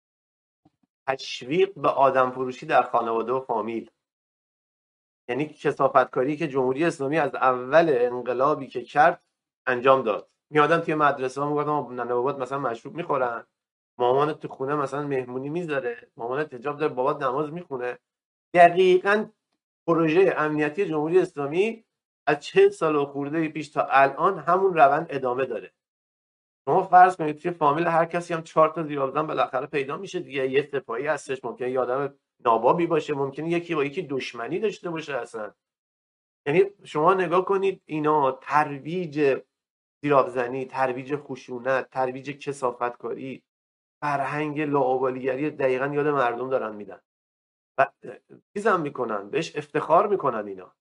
تشویق به آدم فروشی در خانواده و فامیل، یعنی کثافتکاری که جمهوری اسلامی از اول انقلابی که کرد انجام داد. میادن توی مدرسه ها میگفتن ننه بابات مثلا مشروب میخورن، مامانت تو خونه مثلا مهمونی میذاره، مامانت حجاب داره، بابات نماز میخونه. دقیقاً پروژه امنیتی جمهوری اسلامی از 40 سال و خورده پیش تا الان همون روند ادامه داره. شما فرض کنید توی فامیل هر کسی هم 4 تا زیرآبزن بالاخره پیدا میشه دیگه. یه سپاهی هستش، ممکنه یه آدم نابابی باشه، ممکنه یکی با یکی دشمنی داشته باشه اصلا. یعنی شما نگاه کنید اینا ترویج زیرآبزنی، ترویج خشونت، ترویج کثافتکاری، فرهنگ لاابالیگری دقیقاً یاد مردم دارن میدن و چیزام میکنن، بهش افتخار میکنن اینا.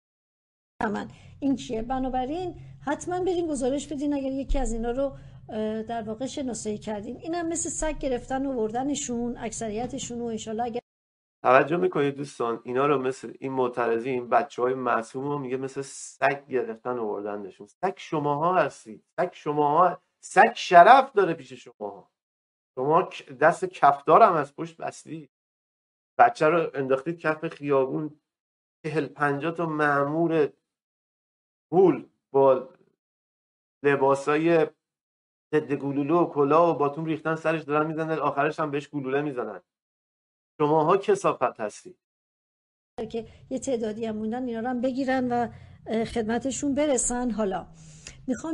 من این چیه؟ بنابراین حتما برین گزارش بدین اگر یکی از اینا رو در واقع شناسایی کردین. اینم مثل سگ گرفتن و بردنشون اکثریتشون، و ان شاءالله اگر توجه میکنید دوستان اینا رو مثل این معترضین بچهای معصوم رو میگه مثل سگ گرفتن و بردنشون. سگ شماها هستید، سگ شماها، سگ شرف داره پیش شماها. شما دست کفدار هم از پشت بستید، بچه رو انداختید کف خیابون، 40-50 تا مأمور پول با لباسای ضد گلوله و کلاه و باتوم ریختن سرش، دارن میزنن، آخرش هم بهش گلوله میزنن. شماها کثافت هستید. که یه تعدادی هم موندن اینا رو هم بگیرن و خدمتشون برسن. حالا میخوام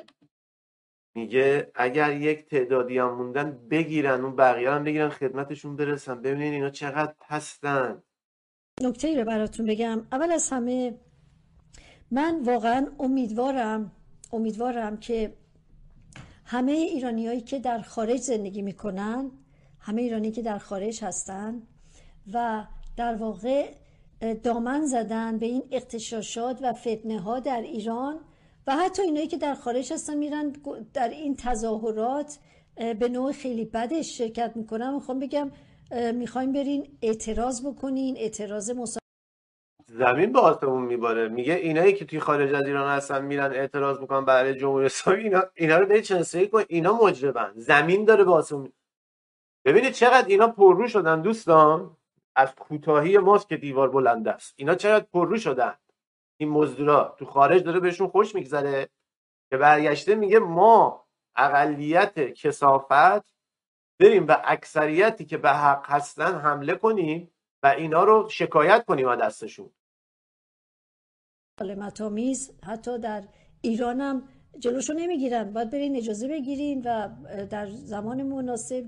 میگه اگر یک تعدادی هم موندن بگیرن، اون بقیه هم بگیرن خدمتشون برسن. ببینید اینا چقدر پستن. نکته ای رو براتون بگم. اول از همه من واقعا امیدوارم که همه ایرانیایی که در خارج زندگی میکنن، همه ایرانی که در خارج هستن و در واقع دامن زدن به این اغتشاشات و فتنه ها در ایران، و حتی اینایی که در خارج هستن میرن در این تظاهرات به نوع خیلی بدش شرکت میکنن، میخوام بگم میخوایم برین اعتراض بکنین، اعتراض زمین به آسمون میباره. میگه اینایی که توی خارج از ایران هستن میرن اعتراض میکنن برای جمهوری اسلامی، اینا رو به شناسایی کن، اینا مجرمن. زمین داره به آسمون. ببینید چقدر اینا پررو شدن دوستان، از کوتاهی ماست که دیوار بلند است. اینا چقدر پررو شدن. این مزدورا تو خارج داره بهشون خوش میگذره که برگشته میگه ما اقلیت کثافت بریم به اکثریتی که به حق هستن حمله کنیم و اینا رو شکایت کنیم از دستشون. متامیز حتی در ایران هم جلوشو نمیگیرن، باید برین اجازه بگیرین و در زمان مناسب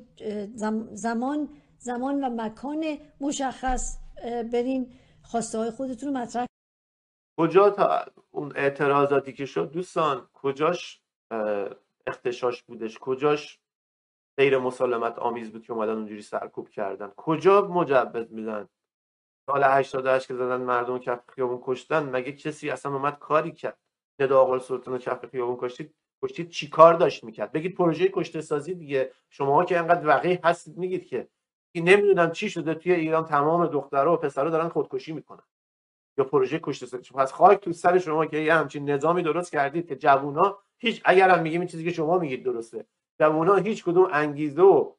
زمان و مکان مشخص برین خواسته های خودتون رو مطرح. کجا تا اون اعتراضاتی که شد دوستان کجاش اغتشاش بودش، کجاش غیر مسالمت آمیز بود که اومدن اونجوری سرکوب کردن؟ کجا مجوز میدن؟ سال 88 که زدن مردم کف خیابون کشتن، مگه کسی اصلا اومد کاری کرد؟ ندا آقا سلطان کف خیابون کشتید چی کار داشت میکرد؟ بگید پروژه کشته سازی دیگه. شماها که انقدر وقیح هستید میگید که نمیدونم چی شده توی ایران تمام دخترها و پسرها دارن خودکشی میکنن یا پروژه کشته سازی. پس خاک تو سر شما که یه همچین نظامی درست کردید که جوونا هیچ، اگرم میگیم این چیزی که شما میگید درسته، جوونا هیچ کدوم انگیزه و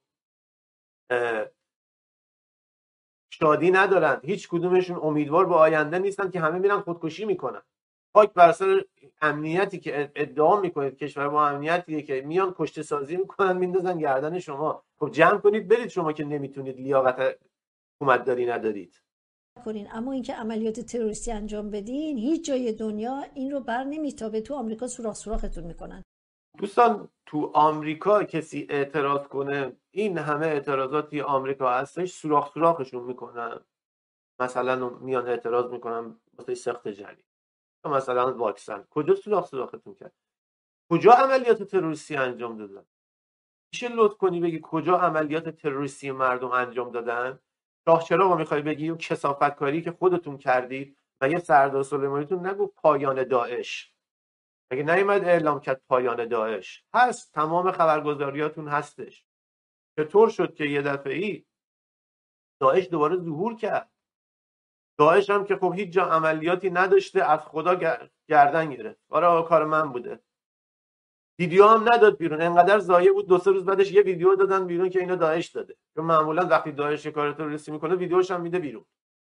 شادی ندارن، هیچ کدومشون امیدوار به آینده نیستن که همه میرن خودکشی میکنن. خاک بر سر امنیتی که ادعا میکنید کشور با امنیتیه که میان کشته سازی میکنن میندازن گردن شما. خب جمع کنید برید شما که نمیتونید، لیاقت حکومتداری ندارید کنین. اما اینکه عملیات تروریستی انجام بدین هیچ جای دنیا این رو بر نمیتابه. تو آمریکا سوراختون میکنن. دوستان تو آمریکا کسی اعتراض کنه، این همه اعتراضات توی آمریکا هستش، سوراخشون میکنن. مثلا میان اعتراض میکنن واسه سخت جری، مثلا واکسن. کجا سوراختون کرد؟ کجا عملیات تروریستی انجام دادن؟ میشه لطف کنی بگی کجا عملیات تروریستی مردم انجام دادن؟ شاه چراغو میخوای بگی اون کثافت کاری که خودتون کردید؟ مگه سردار سلیمانیتون نگو پایان داعش؟ مگه نیومد اعلام کرد پایان داعش؟ هست، تمام خبرگزاریاتون هستش. چطور شد که یه دفعه‌ای داعش دوباره ظهور کرد؟ داعش هم که خب هیچ جا عملیاتی نداشته، از خدا گردن گرفت. آره کار من بوده. ویدیو هم نداد بیرون، انقدر ضایع بود 2-3 روز بعدش یه ویدیو دادن بیرون که اینو داعش داده. چون معمولا وقتی داعش کار تروریستی میکنه ویدیوش هم میده بیرون.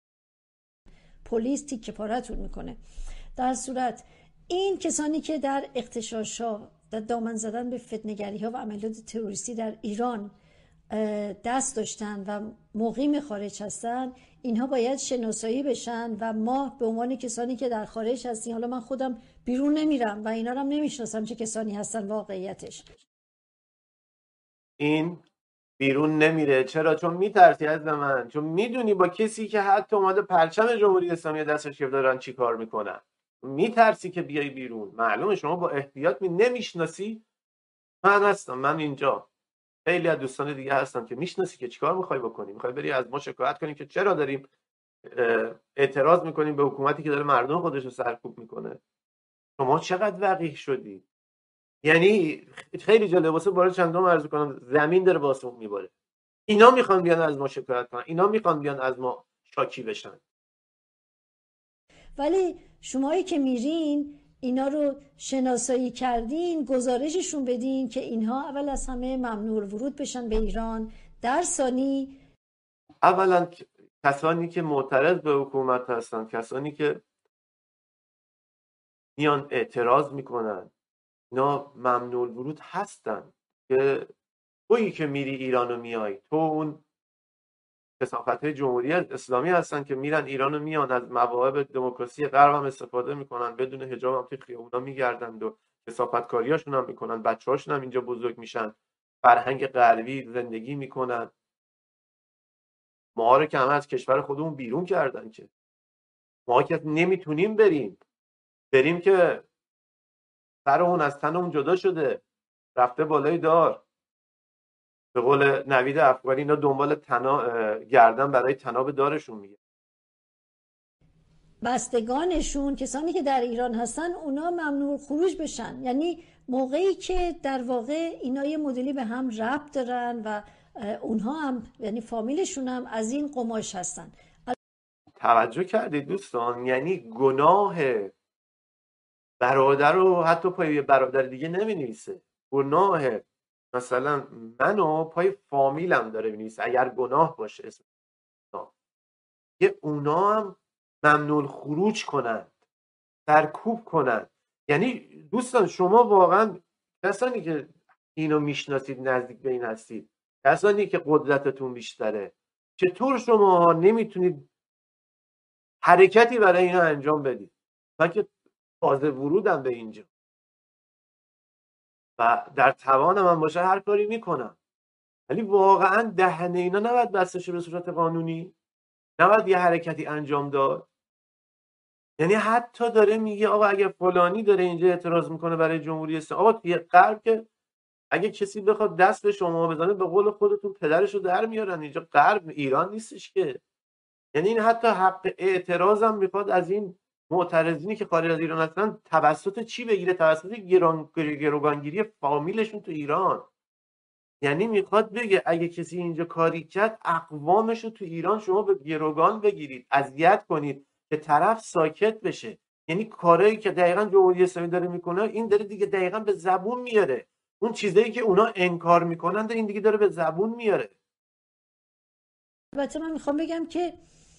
پلیس تیکه پاره‌تون میکنه. در صورت این کسانی که در اغتشاش‌ها در دامن زدن به فتنه‌گری‌ها و عملیات تروریستی در ایران دست داشتن و مقیم خارج هستن، اینها باید شناسایی بشن و ما به عنوان کسانی که در خارج هستیم، حالا من خودم بیرون نمیرم و اینا رو هم نمیشناسم چه کسانی هستن واقعیتش. این بیرون نمیره. چرا؟ چون میترسی از من، چون میدونی با کسی که حتی اومده پرچم جمهوری اسلامی دستش گرفته دارن چی کار میکنن. میترسی که بیای بیرون. معلومه شما با احتیاط نمیشناسی. من هستم، من اینجا، خیلی از دوستان دیگه هستن که میشناسی که چیکار میخوای بکنی. میخوای بری از ما شکایت کنی که چرا داریم اعتراض میکنیم به حکومتی که داره مردم خودش رو سرکوب میکنه. شما چقدر وقیح شدی. یعنی خیلی جالب واسه بار چندم عرض کنم، زمین داره واسه میباره. اینا میخوان بیان از ما شکایت کنن، اینا میخوان بیان از ما شاکی بشن. ولی شمایی که میرین اینا رو شناسایی کردین، گزارششون بدین که اینها اول از همه ممنوع ورود بشن به ایران. در ثانی اولا کسانی که معترض به حکومت هستن، کسانی که میان اعتراض میکنن، اینا ممنوع ورود هستن. که تویی که میری ایرانو میای، تو اون کثافت‌های جمهوری اسلامی هستن که میرن ایرانو میان از مواهب دموکراسی غرب هم استفاده میکنن، بدون حجاب هم توی خیابونا میگردن و کثافت‌کاریاشون هم میکنن، بچه‌هاشون هم اینجا بزرگ میشن، فرهنگ غربی زندگی میکنن. ما رو که همه از کشور خودمون بیرون کردن، که ما که نمیتونیم بریم که سرمون از تنمون جدا شده، رفته بالای دار. به قول نوید افغانی اینا دنبال گردن برای تناب دارشون میگه. بستگانشون، کسانی که در ایران هستن، اونا ممنوع خروج بشن. یعنی موقعی که در واقع اینا یه مدلی به هم ربط دارن و اونها هم، یعنی فامیلشون هم از این قماش هستن. توجه کردید دوستان؟ یعنی گناه برادر رو حتی پای برادر دیگه نمی‌نویسه، گناه مثلا منو پای فامیلم داره می‌نویسه. اگر گناه باشه اسم یه اونا هم ممنوع خروج کنند، سرکوب کنند. یعنی دوستان شما واقعا کسانی که اینو میشناسید، نزدیک به این هستید، کسانی که قدرتتون بیشتره، چطور شما نمیتونید حرکتی برای اینا انجام بدید؟ من که تازه ورودم به اینجا و در توان من باشه هر کاری میکنم، ولی واقعا دهن اینا نباید بسته شه به صورت قانونی؟ نباید یه حرکتی انجام داد؟ یعنی حتی داره میگه آقا اگه فلانی داره اینجا اعتراض میکنه برای جمهوری اسلامی، آقا توی غرب که اگه کسی بخواد دست به شما بزنه به قول خودتون پدرشو در میارن. اینجا غرب ایران نیستش که. یعنی این حتی حق اعتراض هم میخواد از این معترضینی که خارج از ایران هستن توسط چی بگیره؟ توسط گروگانگیری فامیلشون تو ایران. یعنی میخواد بگه اگه کسی اینجا کاری کرد اقوامش رو تو ایران شما به گروگان بگیرید، اذیت کنید که طرف ساکت بشه. یعنی کارهایی که دقیقاً جمهوری اسلامی داره میکنه این داره دیگه دقیقاً به زبون میاره. اون چیزایی که اونا انکار میکنن این دیگه داره به زبون میاره. البته من میخوام بگم که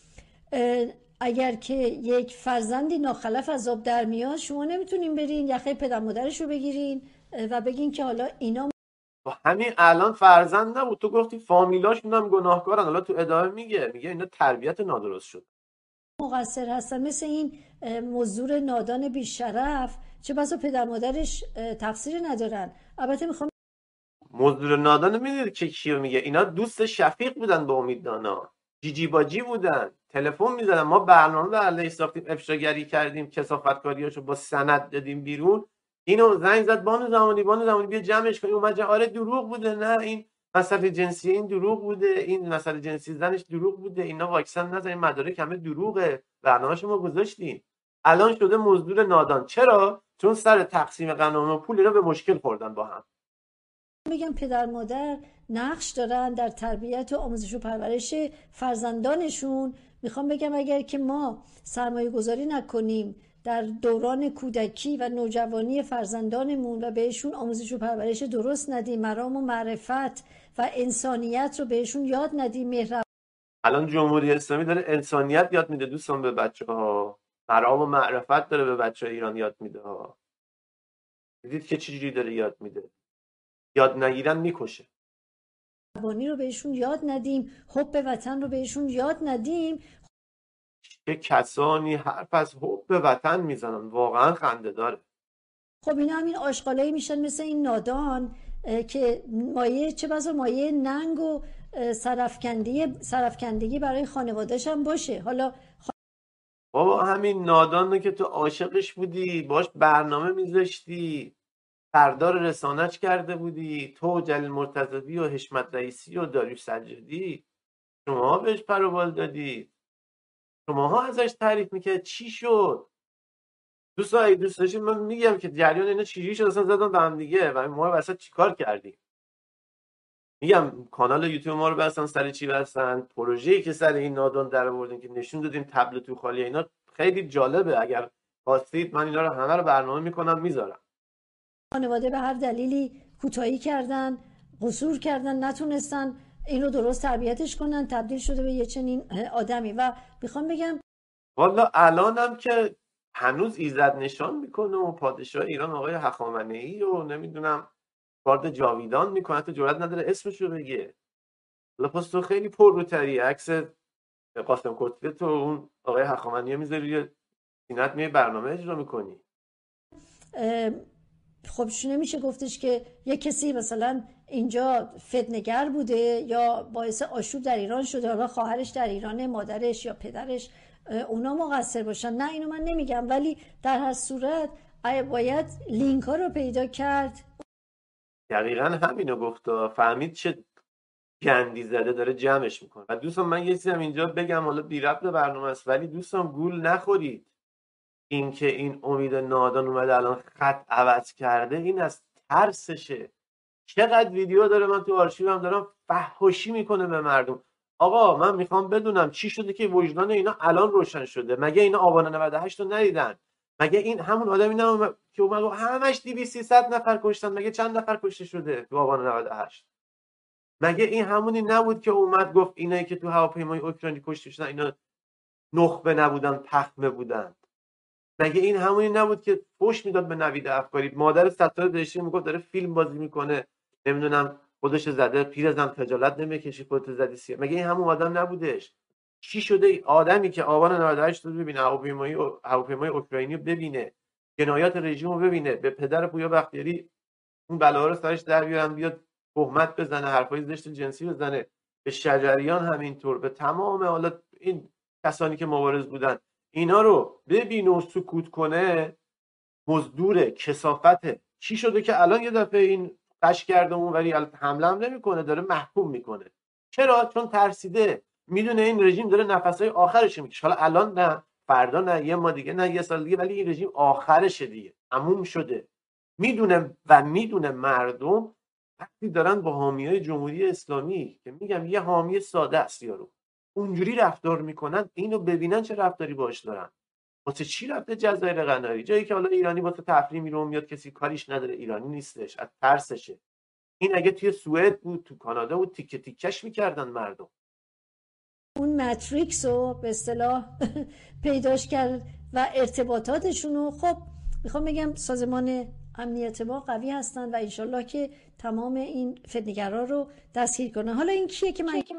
اگر که یک فرزندی ناخلف از آب در میاد، شما نمیتونین برین یخه پدر مادرش رو بگیرین و بگین که حالا اینا همین الان فرزند نبود، تو گفتی فامیلاشون هم گناهکارن، حالا تو ادامه میگه اینا تربیت نادرست شد، مقصر هستن. مثل این مزدور نادان بیشرف، چه بسا پدر مادرش تقصیر ندارن. البته میخوام مزدور نادان میدونید که کیو میگه؟ اینا دوست شفیق بودن با امید دانا، جیجی باجی بودن، تلفن میزدن. ما برنامه به علیه ساختیم، افشاگری کردیم، کثافتکاریاشو با سند دادیم بیرون. اینو زنگ زد بانو زمانی بیا جمعش کنیم. اومد آره دروغ بوده، نه این مسئله جنسی این دروغ بوده، این مسئله جنسی زنش دروغ بوده، اینا واکسن نزن، این مدارک همه دروغه، برنامه‌شو ما گذاشتیم. الان شده مزدور نادان. چرا؟ چون سر تقسیم قانون و پول اینا به مشکل خوردن با هم. میگم پدر مادر نقش دارن در تربیت و آموزش و پرورش فرزندانشون. میخوام بگم اگر که ما سرمایه گذاری نکنیم در دوران کودکی و نوجوانی فرزندانمون و بهشون آموزش و پرورش درست ندیم، مرام و معرفت و انسانیت رو بهشون یاد ندیم، مهربان. الان جمهوری اسلامی داره انسانیت یاد میده دوستان به بچه‌ها، مرام و معرفت داره به بچه‌های ایران یاد میده ها. دیدید که چجوری داره یاد میده؟ یاد نگیرن میکشه. مهربانی رو بهشون یاد ندیم، حب وطن رو بهشون یاد ندیم. چه کسانی حرف از حب وطن میزنن، واقعا خنده داره. خب اینا همین آشغالایی میشن مثل این نادان که مایه چه بسا مایه ننگ و سرفکندگی برای خانواده‌ش هم باشه. حالا بابا همین نادان رو که تو عاشقش بودی، باش برنامه میذاشتی، سردار رسانش کرده بودی، تو جلیل مرتضوی و حشمت رئیسی و داریوش سجادی، شما بهش پر و بال دادی، شماها ازش تعریف میکرد. چی شد؟ دوستان اگه دوست داشتید من میگم که جریان اینا چجوری شد، اصلا زدن به هم دیگه و ما وسط چیکار کردیم. میگم کانال یوتیوب ما رو بستن، سر چی بستن؟ پروژه‌ای که سر این نادان در آوردیم که نشون دادیم تبل تو خالی. اینا خیلی جالبه، اگر خواستید من اینا رو همه رو برنامه میکنم میذارم. خانواده به هر دلیلی کوتاهی کردن، قصور کردن، نتونستن این رو درست تربیتش کنن، تبدیل شده به یه چنین آدمی. و میخوام بگم والا الانم که هنوز ایزد نشان میکنه و پادشاه ایران آقای هخامنه‌ای و نمیدونم کارت جاویدان میکنه، تو جرئت نداره اسمشو بگه. حالا پس تو خیلی پرروتری، عکس قاسم کوتوله تو اون آقای هخامنه‌ای میذاری روی سینت، میای برنامه اجرا میکنی. خب نمیشه گفتش که یه کسی مثلا اینجا فتنه‌گر بوده یا باعث آشوب در ایران شده، حالا خواهرش در ایران، مادرش یا پدرش اونا مقصر باشن. نه اینو من نمیگم، ولی در هر صورت باید لینک ها رو پیدا کرد. دقیقا همینو گفت، فهمید چه گندی زده داره جمعش میکنه. و دوستان من یه چیزی هم اینجا بگم، حالا بی ربط به برنامه است، ولی دوستان گول نخورید. این که این امید نادان اومده الان خط عوض کرده، این از ترسشه. چقدر ویدیو داره، من تو آرشیوم دارم، فحاشی میکنه به مردم. آقا من میخوام بدونم چی شده که وجدان اینا الان روشن شده؟ مگه اینا آبان 98 رو ندیدن؟ مگه این همون آدمی نه که اومد و همش 200-300 نفر کشتن؟ مگه چند نفر کشته شده تو آبان 98؟ مگه این همونی نبود که اومد گفت اینایی که تو هواپیمای اوکراینی کشته شدن اینا نخبه نبودن، پخمه بودن؟ مگه این همونی نبود که فحش میداد به نوید افکاری؟ مادر ستاره داشتی میگفت داره فیلم بازی میکنه، نمیدونم خودش زده، پیرزن خجالت نمیکشی خودت زدی سیاه. مگه این همون آدم نبودش؟ چی شده آدمی که آبان 98 رو ببینه، هواپیمای اوکراینی رو ببینه، جنایات رژیم رو ببینه، به پدر پویا بختیاری اون بلاها رو سرش در بیارن، بیاد تهمت بزنه، حرفای زشت جنسی بزنه، به شجریان همینطور، به تمام حالا این کسانی که مبارز بودن، اینا رو ببینه و سکوت کنه، مزدور کثافته. چی شده که الان یه دفعه این قش کرده اون ولی حمله هم نمیکنه، داره محکوم میکنه؟ چرا؟ چون ترسیده، میدونه این رژیم داره نفسهای آخرش میکشه. حالا الان نه، فردا نه، یه ماه دیگه نه، یه سال دیگه، ولی این رژیم آخرشه دیگه، تموم شده. میدونه مردم وقتی دارن با حامیای جمهوری اسلامی که میگم یه حامی ساده است یارو، اونجوری رفتار میکنن، اینو ببینن چه رفتاری باش دارن. واسه چی رفته جزایر قناری؟ جایی که حالا ایرانی واسه تفریح میره میاد، کسی کاریش نداره، ایرانی نیستش، از ترسشه. این اگه توی سوئد بود، تو کانادا بود، تیکه تیکش میکردن مردم. اون ماتریکس رو به اصطلاح پیداش کرد و ارتباطاتشون رو. خب میخوام بگم سازمان امنیت ما قوی هستن و انشالله که تمام این فتنه‌گرا رو دستگیر کنن. حالا این کیه که من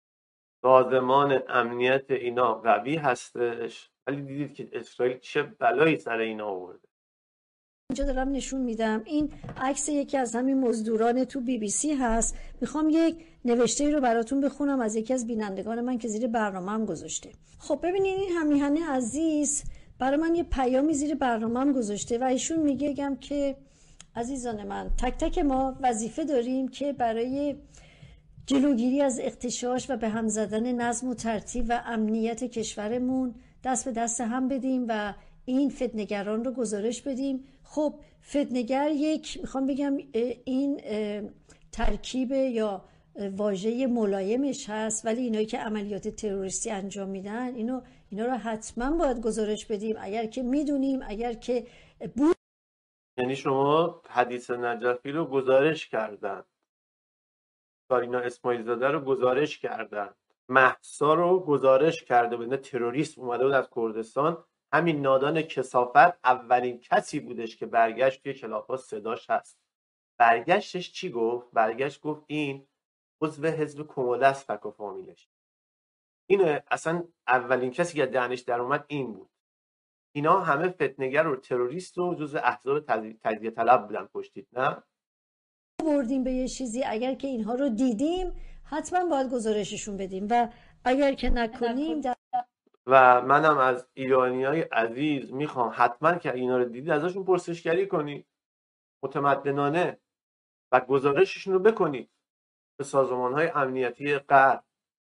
سازمان امنیت اینا قوی هستش، ولی دیدید که اسرائیل چه بلایی سر اینا آورده. اینجا دارم نشون میدم، این عکس یکی از همین مزدوران تو BBC هست. میخوام یک نوشته رو براتون بخونم از یکی از بینندگان من که زیر برنامه‌ام گذاشته. خب ببینید این همیهن عزیز برای من یه پیامی زیر برنامه‌ام گذاشته و ایشون میگم که عزیزان من، تک تک ما وظیفه داریم که برای جلوگیری از اغتشاش و به هم زدن نظم و ترتیب و امنیت کشورمون دست به دست هم بدیم و این فتنه‌گران رو گزارش بدیم. خب فتنه‌گر میخوام بگم این ترکیب یا واژه ملایمش هست، ولی اینایی که عملیات تروریستی انجام میدن اینا رو حتما باید گزارش بدیم، اگر که میدونیم، اگر که بود. یعنی شما حدیث نجفی رو گزارش کردن، سارینا اسماعیل زاده رو گزارش کردن، مهسا رو گزارش کرده بود، تروریست اومده بود از کردستان. همین نادان کثافت اولین کسی بودش که برگشت توی کلاپ‌ها، صداش هست. برگشتش چی گفت؟ برگشت گفت این عضو حزب کموله است، فک و فامیلش. این اصلا اولین کسی که دهنش در اومد این بود. اینا همه فتنه‌گر و تروریست و جزو احزاب تجزیه طلب بودن، پشتید نه؟ بردیم به یه چیزی، اگر که اینها رو دیدیم حتما باید گزارششون بدیم و اگر که نکنیم و منم از ایرانیای عزیز میخوام حتما که اینا رو دیدید ازشون پرسشگری کنید متمدنانه و گزارششون رو بکنید به سازمان‌های امنیتی غرب.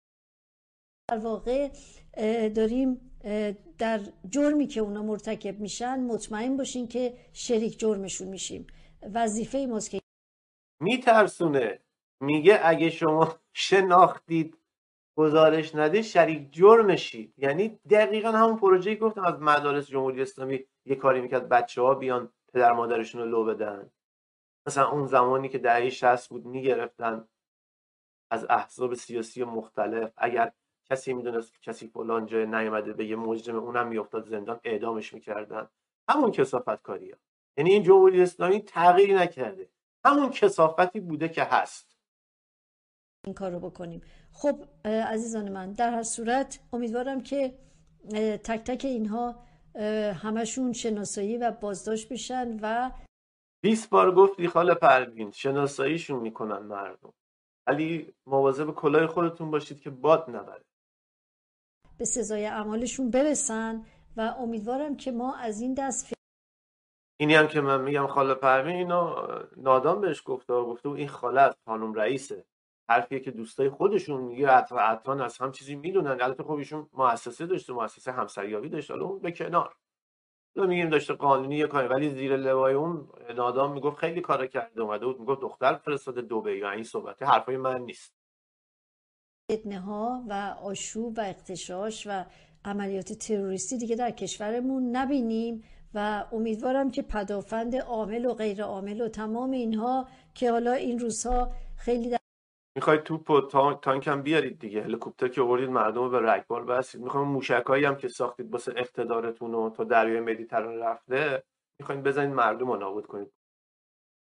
در واقع داریم در جرمی که اونا مرتکب میشن مطمئن باشین که شریک جرمشون میشیم. وظیفه ماست که میترسونه، میگه اگه شما شناختید گزارش ندید شریک جرمشید. یعنی دقیقا همون پروژه‌ای گفتم از مدارس جمهوری اسلامی یه کاری میکرد بچه‌ها بیان پدر مادرشون رو لو بدن. مثلا اون زمانی که دهه 60 بود میگرفتن از احزاب سیاسی مختلف، اگر کسی میدونست کسی فلان جای نیامده به یه مجرم، اونم میافتاد زندان، اعدامش میکردن. همون کثافت کاریه. یعنی این جمهوری اسلامی تغییری نکرده، همون کثافتی بوده که هست. این کار رو بکنیم. خب عزیزان من، در هر صورت امیدوارم که تک تک اینها همشون شناسایی و بازداشت بشن و 20 بار گفتی خاله پروین شناساییشون میکنن مردم، ولی مواظب کلاه خودتون باشید که باد نبره، به سزای اعمالشون برسن و امیدوارم که ما از این دست اینی هم که من میگم خاله پروین اینو نادان بهش گفته این خاله از خانم رئیسه، حرفیه که دوستای خودشون میگه عطران از هم چیزی میدونن. البته خب ایشون مؤسسه داشته، مؤسسه همسریابی داشته، حالا اون به کنار، ما میگیم داشته قانونی یه کاری، ولی زیر لوای اون نادان میگفت خیلی کارا کرده، اومده بود میگفت دختر فرستاده دبی و این صحبت، حرفای من نیست. فتنه‌ها و آشوب و اغتشاش و عملیات تروریستی دیگه در کشورمون نبینیم و امیدوارم که پدافند عامل و غیر عامل و تمام اینها که حالا این روزها خیلی میخواید توپ و تانک هم بیارید دیگه، هلیکوپتر که آوردید مردم رو به رگبار بستید، میخوایم موشکایی هم که ساختید واسه اقتدارتون و تا دریای مدیترانه رفته، میخواید بزنید مردم رو نابود کنید.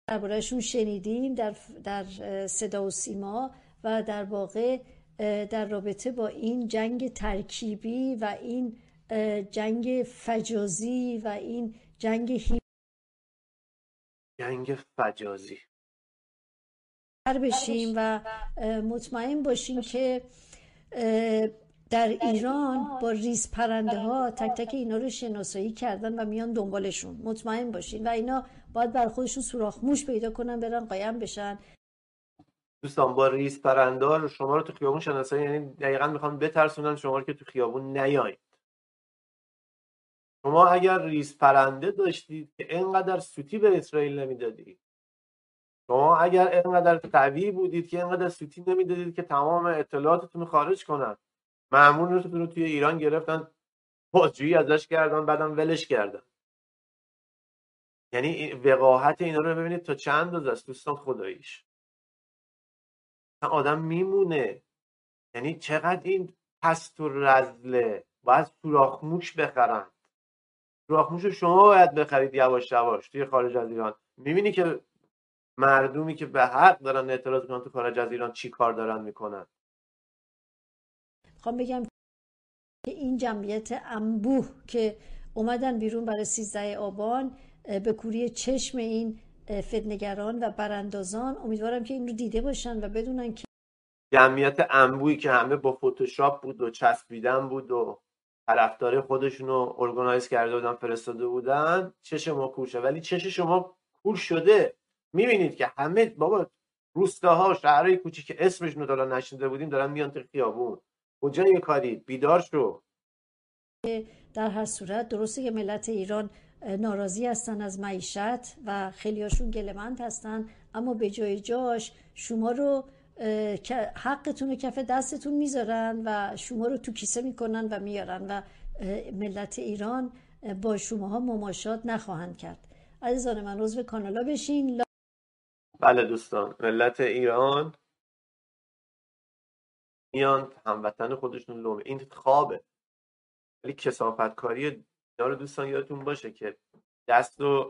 دربارهشون شنیدیم در صدا و سیما و در واقع در رابطه با این جنگ ترکیبی و این جنگ فجازی و این جنگ فجازی بشیم و مطمئن باشیم که در ایران با ریز پرنده ها تک تک اینا رو شناسایی کردن و میان دنبالشون. مطمئن باشین و اینا باید بر خودشون سوراخ موش پیدا کنن، برن قایم بشن. دوستان با ریز پرنده ها رو شما رو تو خیابون شناسایی، یعنی دقیقاً میخوان بترسونن شما رو که تو خیابون نیایید. شما اگر ریز پرنده داشتید که اینقدر سوتی به اسرائیل نمیدادید، شما اگر اینقدر قوی بودید که اینقدر سوتی نمیدادید که تمام اطلاعاتتون رو خارج کنن، مأمورتون رو توی ایران گرفتن، بازجویی ازش کردن، بعدم ولش کردن. یعنی وقاحت اینا رو ببینید تا چند اندازه است دوستان خداییش. آدم میمونه. یعنی چقدر این پست و رذله. باید سوراخ موش بخرن. سوراخ موش رو شما باید بخرید یواش یواش توی خارج از ایران. میبینی که مردمی که به حق دارن اعتراض میکنن تو خارج از ایران چی کار دارن میکنن. میخوام بگم که این جمعیت انبوه که اومدن بیرون برای 13 آبان به کوری چشم این فتنه‌گران و براندازان، امیدوارم که این رو دیده باشن و بدونن که جمعیت انبوهی که همه با فتوشاپ بود و چسبیدن بود و طرفدار خودشون رو ارگانایز کرده بودن فرستاده بودن، چش ما کورشه. ولی چش شما کور شده. میبینید که همه بابا روستاها، شهرهای کوچیک که اسمشون رو تا حالا نشنیده بودیم دارن میان تو خیابون. کجای کاری؟ بیدار شو. در هر صورت درسته که ملت ایران ناراضی هستن از معیشت و خیلیاشون گله‌مند هستن، اما به جای جاش شما رو حقتون رو کف دستتون میذارن و شما رو تو کیسه میکنن و میارن و ملت ایران با شماها مماشات نخواهند کرد. عزیزان من عضو کانالا بشین. بله دوستان، ملت ایران میان هموطن خودشون لومه. این خوابه. ولی کثافتکاری اینا رو دوستان یادتون باشه که دست رو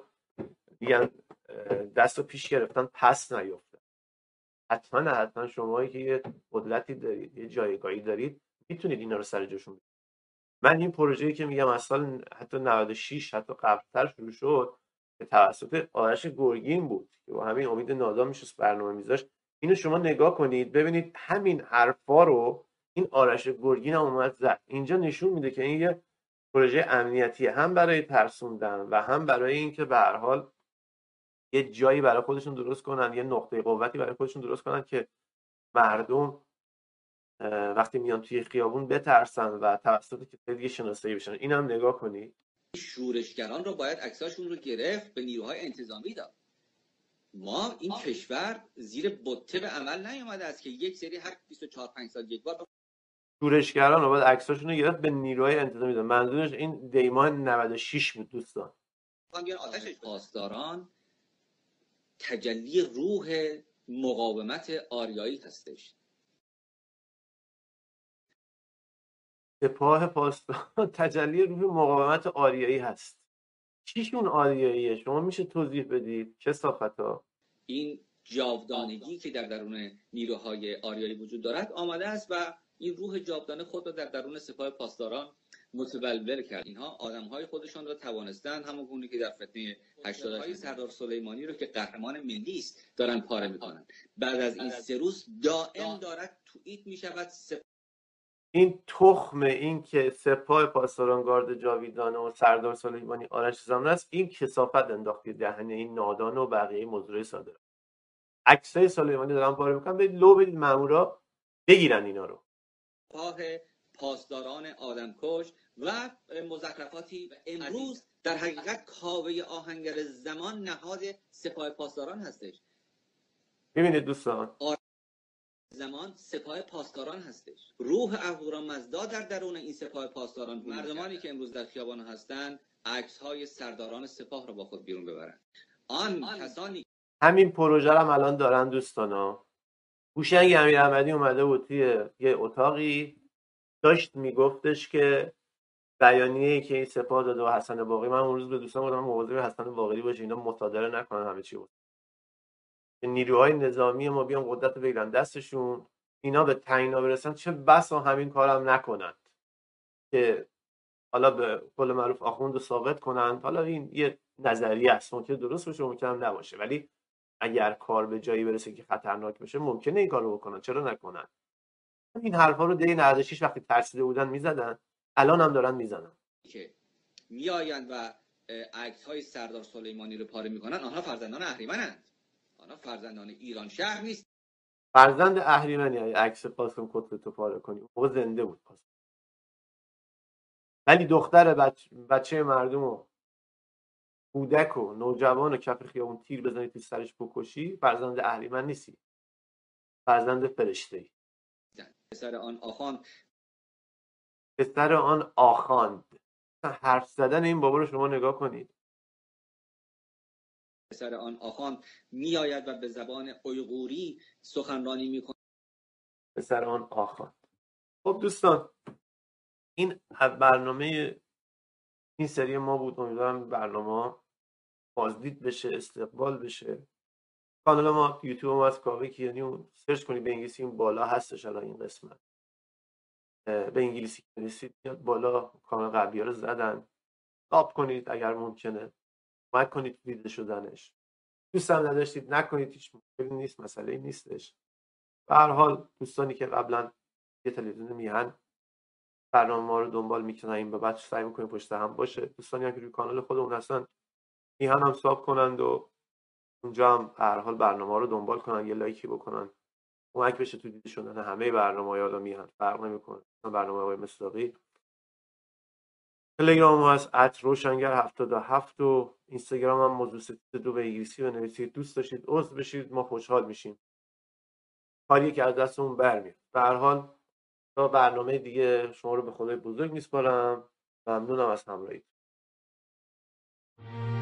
پیش گرفتن پس نیفتن. حتما شمایی که یه قدرتی دارید، یه جایگاهی دارید، میتونید اینا رو سر جاشون بذارید. من این پروژه‌ای که میگم از سال حتی 96 حتی قبل‌تر شروع شد که توسط آرش گرگین بود که با همین امید نادام میشه برنامه میذاشت. اینو شما نگاه کنید ببینید همین حرفا رو این آرش گرگین هم اومد زد. اینجا نشون میده که این یه پروژه امنیتی هم برای ترسوندن و هم برای اینکه به هر حال یه جایی برای خودشون درست کنن، یه نقطه قوتی برای خودشون درست کنن که مردم وقتی میان توی خیابون بترسن و توسط کسای دیگه شناسایی بشن. اینم نگاه کنید. شورشگران رو باید عکساشون رو گرفت به نیروهای انتظامی داد. ما این کشور زیر بطه به عمل نیامده است که یک سری هر 24-5 سال یک بار شورشگران رو باید عکساشون رو گرفت به نیروهای انتظامی داد. منظورش این دیماه 96 بود دوستان. آتش پاسداران تجلی روح مقاومت آریایی هستش. سپاه پاسداران تجلی روح مقاومت آریایی هست. چیشون آریاییه؟ شما میشه توضیح بدید؟ کثافتا. این جاودانگی که در درون نیروهای آریایی وجود دارد آمده است و این روح جاودانه خود را در درون سپاه پاسداران متولول کرد. اینها آدم‌های خودشان را توانستند همونگونه که در فتنه 88 سردار سلیمانی رو که قهرمان ملی است دارن پاره می‌کنن. بعد از این 3 روز دائم دارد توییت می‌شود این تخم این که سپاه پاسداران گارد جاویدانه و سردار سلیمانی آرش زمان است، این کثافت انداختی دهنه این نادان و بقیه مزدورای صادق. عکسای سلیمانی دارن پاره میکنن، بدید لو بدید مامورا بگیرن اینا رو. سپاه پاسداران آدمکش و مزخرفاتی امروز در حقیقت کاوه آهنگر زمان نهاد سپاه پاسداران هستش. ببینید دوستان، زمان سپاه پاسداران هستش. روح اهورامزدا در درون این سپاه پاسداران. مردمانی که امروز در خیابان هستند عکس‌های سرداران سپاه رو با خود بیرون ببرن. آن کسانی همین پروژه رو هم الان دارن دوستانا. هوشنگ امیرحمدی اومده بود توی یه اتاقی داشت میگفتش که بیانیه‌ای که این سپاه داده و حسن باقری، من اون روز به دوستان گفتم مواظب حسن باقری باشه اینا مصادره نکنن همه چی بود. نیروهای نظامی ما بیان قدرت رو بگیرن دستشون، اینا به تعیینا برسن، چه بسا همین کارم نکنند که حالا به قول معروف آخوند رو ثابت کنند. حالا این یه نظریه است، ممکنه درست باشه ممکنه هم نباشه، ولی اگر کار به جایی برسه که خطرناک بشه ممکنه این کارو بکنن، چرا نکنن؟ این حرفا رو دی 96 وقتی ترسیده بودن میزدن، الان هم دارن میزنن که میآیند و عکس های سردار سلیمانی رو پاره میکنن. آنها فرزندان اهریمنند، آنها فرزندان ایران شهر نیست. فرزند اهریمنی عکس قاسم قطب پاره کنی، او زنده بود قاسم، ولی دختر بچه مردم و کودک و نوجوان و کف خیابون تیر بزنی تو سرش بکشی، فرزند اهریمن نیستی، فرزند فرشته‌ای. پسر آن آخان، پسر آن آخاند. حرف زدن این بابا رو شما نگاه کنید. پسر آن آخان میآید و به زبان اویغوری سخنرانی میکنه. پسر آن آخاند. خب دوستان، این برنامه این سری ما بود. امیدوارم برنامه بازدید بشه، استقبال بشه. کانال ما یوتیوب ما از کاوه کیانی سرچ کنید به انگلیسی، این بالا هستش الان این قسمت. به انگلیسی نویسید میاد بالا. کانال قبلی ها رو زدن، تاپ کنید اگر ممکنه، کمک کنید دیده شدنش. دوست هم نداشتید نکنید، هیچ مشکلی نیست، مسئله نیستش. به هر حال دوستانی که قبلا یه تلویزیون میهن برنامه ما رو دنبال میکنن، این به بعد سعی میکنیم پشت هم باشه. دوستانی هم که روی کانال خودمون هستن میهن هم ساب کنند و اونجا هم به هر حال برنامه رو دنبال کنن، یه لایکی بکنن، کمک بشه تو دیده شدن همه برنامه‌ها. یالا میهن فرق نمیکنه، برنامه آقای مصداقی. تلگرام ما هست @روشنگر77 و اینستاگرام هم موضوع 32 به انگلیسی بنویسید. دوست داشتید عضو بشید، ما خوشحال میشیم. کاریه که از دستمون برمیاد. به هر حال تا برنامه دیگه شما رو به خدای بزرگ میسپارم. ممنونم از همراهیتون.